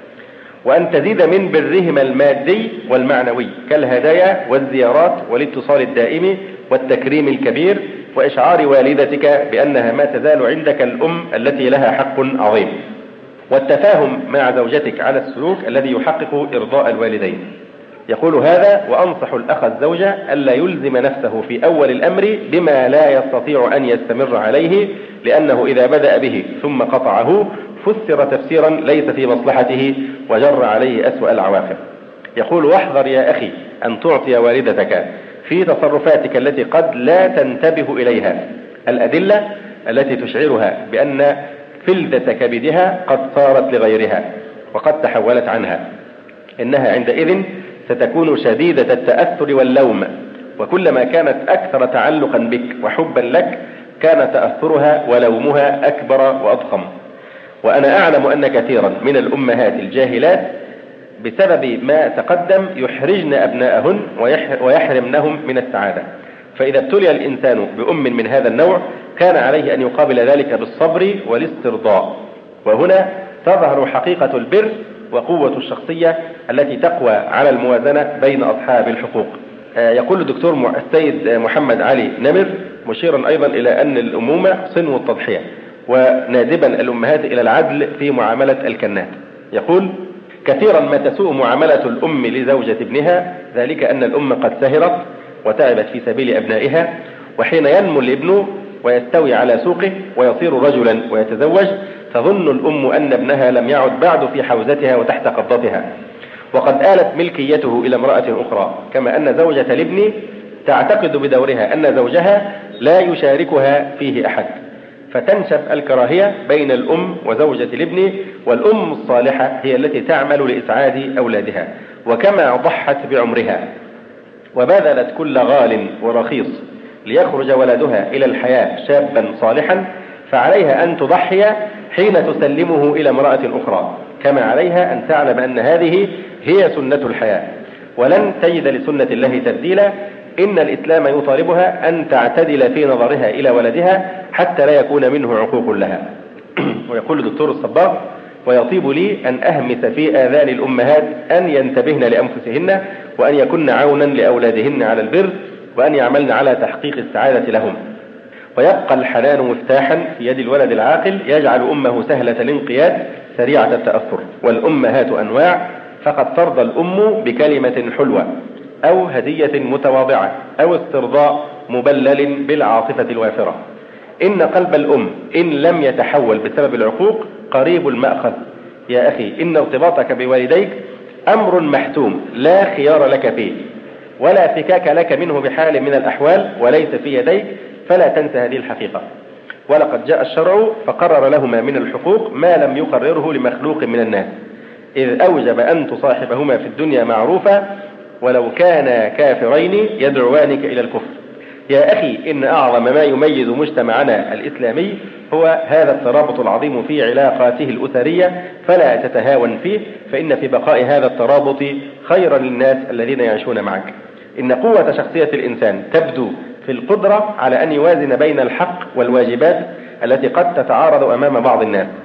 وأن تزيد من برهما المادي والمعنوي كالهدايا والزيارات والاتصال الدائم والتكريم الكبير، وإشعار والدتك بأنها ما تزال عندك الأم التي لها حق عظيم، والتفاهم مع زوجتك على السلوك الذي يحقق إرضاء الوالدين. يقول هذا وأنصح الأخ الزوجة ألا يلزم نفسه في أول الأمر بما لا يستطيع أن يستمر عليه، لأنه إذا بدأ به ثم قطعه فسر تفسيرا ليس في مصلحته وجر عليه أسوأ العواقب. يقول واحذر يا أخي أن تعطي والدتك في تصرفاتك التي قد لا تنتبه إليها الأدلة التي تشعرها بأن فلذة كبدها قد صارت لغيرها وقد تحولت عنها. إنها عندئذ ستكون شديدة التأثر واللوم، وكلما كانت أكثر تعلقا بك وحبا لك كان تأثرها ولومها أكبر وأضخم. وأنا أعلم أن كثيرا من الأمهات الجاهلات بسبب ما تقدم يحرجن أبناءهن ويحرمنهم من السعادة. فإذا ابتلي الإنسان بأم من هذا النوع كان عليه أن يقابل ذلك بالصبر والاسترضاء. وهنا تظهر حقيقة البر وقوة الشخصية التي تقوى على الموازنة بين أصحاب الحقوق. يقول الدكتور السيد محمد علي نمر مشيرا أيضا إلى أن الأمومة صنو التضحية، ونادبا الأمهات إلى العدل في معاملة الكنات. يقول كثيرا ما تسوء معاملة الأم لزوجة ابنها، ذلك أن الأم قد سهرت وتعبت في سبيل أبنائها، وحين ينمو الابن ويستوي على سوقه ويصير رجلا ويتزوج تظن الأم أن ابنها لم يعد بعد في حوزتها وتحت قبضتها، وقد آلت ملكيته إلى امرأة أخرى، كما أن زوجة الابن تعتقد بدورها أن زوجها لا يشاركها فيه أحد، فتنشب الكراهية بين الأم وزوجة الابن. والأم الصالحة هي التي تعمل لإسعاد أولادها، وكما ضحت بعمرها وبذلت كل غال ورخيص ليخرج ولدها إلى الحياة شابا صالحا، فعليها أن تضحي حين تسلمه إلى امرأة أخرى، كما عليها أن تعلم أن هذه هي سنة الحياة، ولن تجد لسنة الله تبديلا. إن الإسلام يطالبها أن تعتدل في نظرها إلى ولدها حتى لا يكون منه عقوق لها. ويقول الدكتور الصباغ ويطيب لي أن أهمس في آذان الأمهات أن ينتبهن لأنفسهن، وأن يكن عونا لأولادهن على البر، وأن يعملن على تحقيق السعادة لهم. ويبقى الحنان مفتاحا في يد الولد العاقل يجعل أمه سهلة الانقياد سريعة التأثر. والأمهات أنواع، فقد ترضى الأم بكلمة حلوة أو هدية متواضعة أو استرضاء مبلل بالعاطفة الوافرة. إن قلب الأم إن لم يتحول بسبب العقوق قريب المأخذ. يا أخي إن ارتباطك بوالديك أمر محتوم لا خيار لك فيه، ولا فكاك لك منه بحال من الأحوال، وليس في يديك، فلا تنسى هذه الحقيقة. ولقد جاء الشرع فقرر لهما من الحقوق ما لم يقرره لمخلوق من الناس، إذ أوجب أن تصاحبهما في الدنيا معروفا ولو كانا كافرين يدعوانك إلى الكفر. يا أخي إن أعظم ما يميز مجتمعنا الإسلامي هو هذا الترابط العظيم في علاقاته الأسرية، فلا تتهاون فيه، فإن في بقاء هذا الترابط خيرا للناس الذين يعيشون معك. إن قوة شخصية الإنسان تبدو في القدرة على أن يوازن بين الحق والواجبات التي قد تتعارض أمام بعض الناس.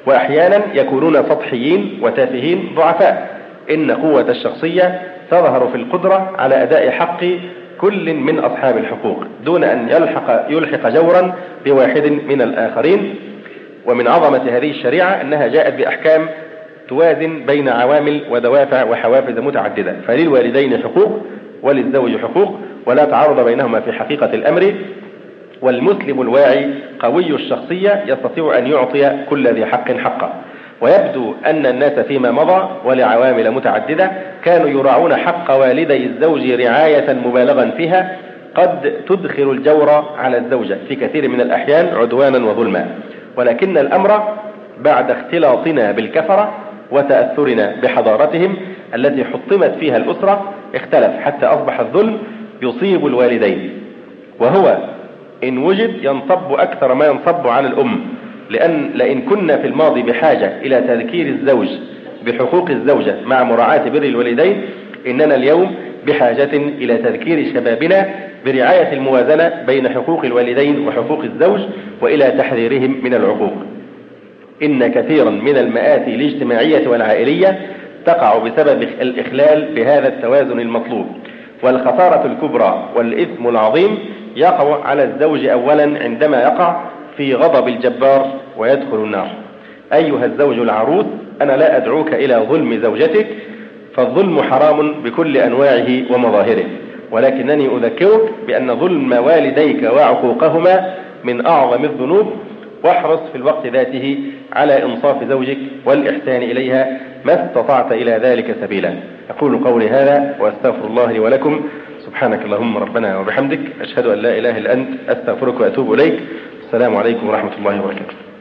وأحيانا يكونون سطحيين وتافهين ضعفاء. إن قوة الشخصية تظهر في القدرة على أداء حق كل من أصحاب الحقوق دون أن يلحق, يلحق جورا بواحد من الآخرين. ومن عظمة هذه الشريعة أنها جاءت بأحكام توازن بين عوامل ودوافع وحوافز متعددة، فللوالدين حقوق وللزوج حقوق ولا تعارض بينهما في حقيقة الأمر. والمسلم الواعي قوي الشخصية يستطيع أن يعطي كل ذي حق حقه. ويبدو أن الناس فيما مضى ولعوامل متعددة كانوا يراعون حق والدي الزوج رعاية مبالغا فيها قد تدخل الجور على الزوجة في كثير من الأحيان عدوانا وظلما. ولكن الأمر بعد اختلاطنا بالكفرة وتأثرنا بحضارتهم التي حطمت فيها الأسرة اختلف حتى أصبح الظلم يصيب الوالدين، وهو إن وجد ينصب أكثر ما ينصب على الأم. لأن لئن كنا في الماضي بحاجة إلى تذكير الزوج بحقوق الزوجة مع مراعاة بر الوالدين، إننا اليوم بحاجة إلى تذكير شبابنا برعاية الموازنة بين حقوق الوالدين وحقوق الزوج وإلى تحذيرهم من العقوق. إن كثيرا من المآسي الاجتماعية والعائلية تقع بسبب الإخلال بهذا التوازن المطلوب، والخسارة الكبرى والإثم العظيم يقع على الزوج أولا عندما يقع في غضب الجبار ويدخل النار. أيها الزوج العروس، أنا لا أدعوك إلى ظلم زوجتك، فالظلم حرام بكل أنواعه ومظاهره، ولكنني أذكرك بأن ظلم والديك وعقوقهما من أعظم الذنوب، واحرص في الوقت ذاته على إنصاف زوجك والإحسان إليها ما استطعت إلى ذلك سبيلا. أقول قولي هذا وأستغفر الله لي ولكم. سبحانك اللهم ربنا وبحمدك، أشهد أن لا إله إلا أنت، أستغفرك وأتوب إليك. السلام عليكم ورحمة الله وبركاته.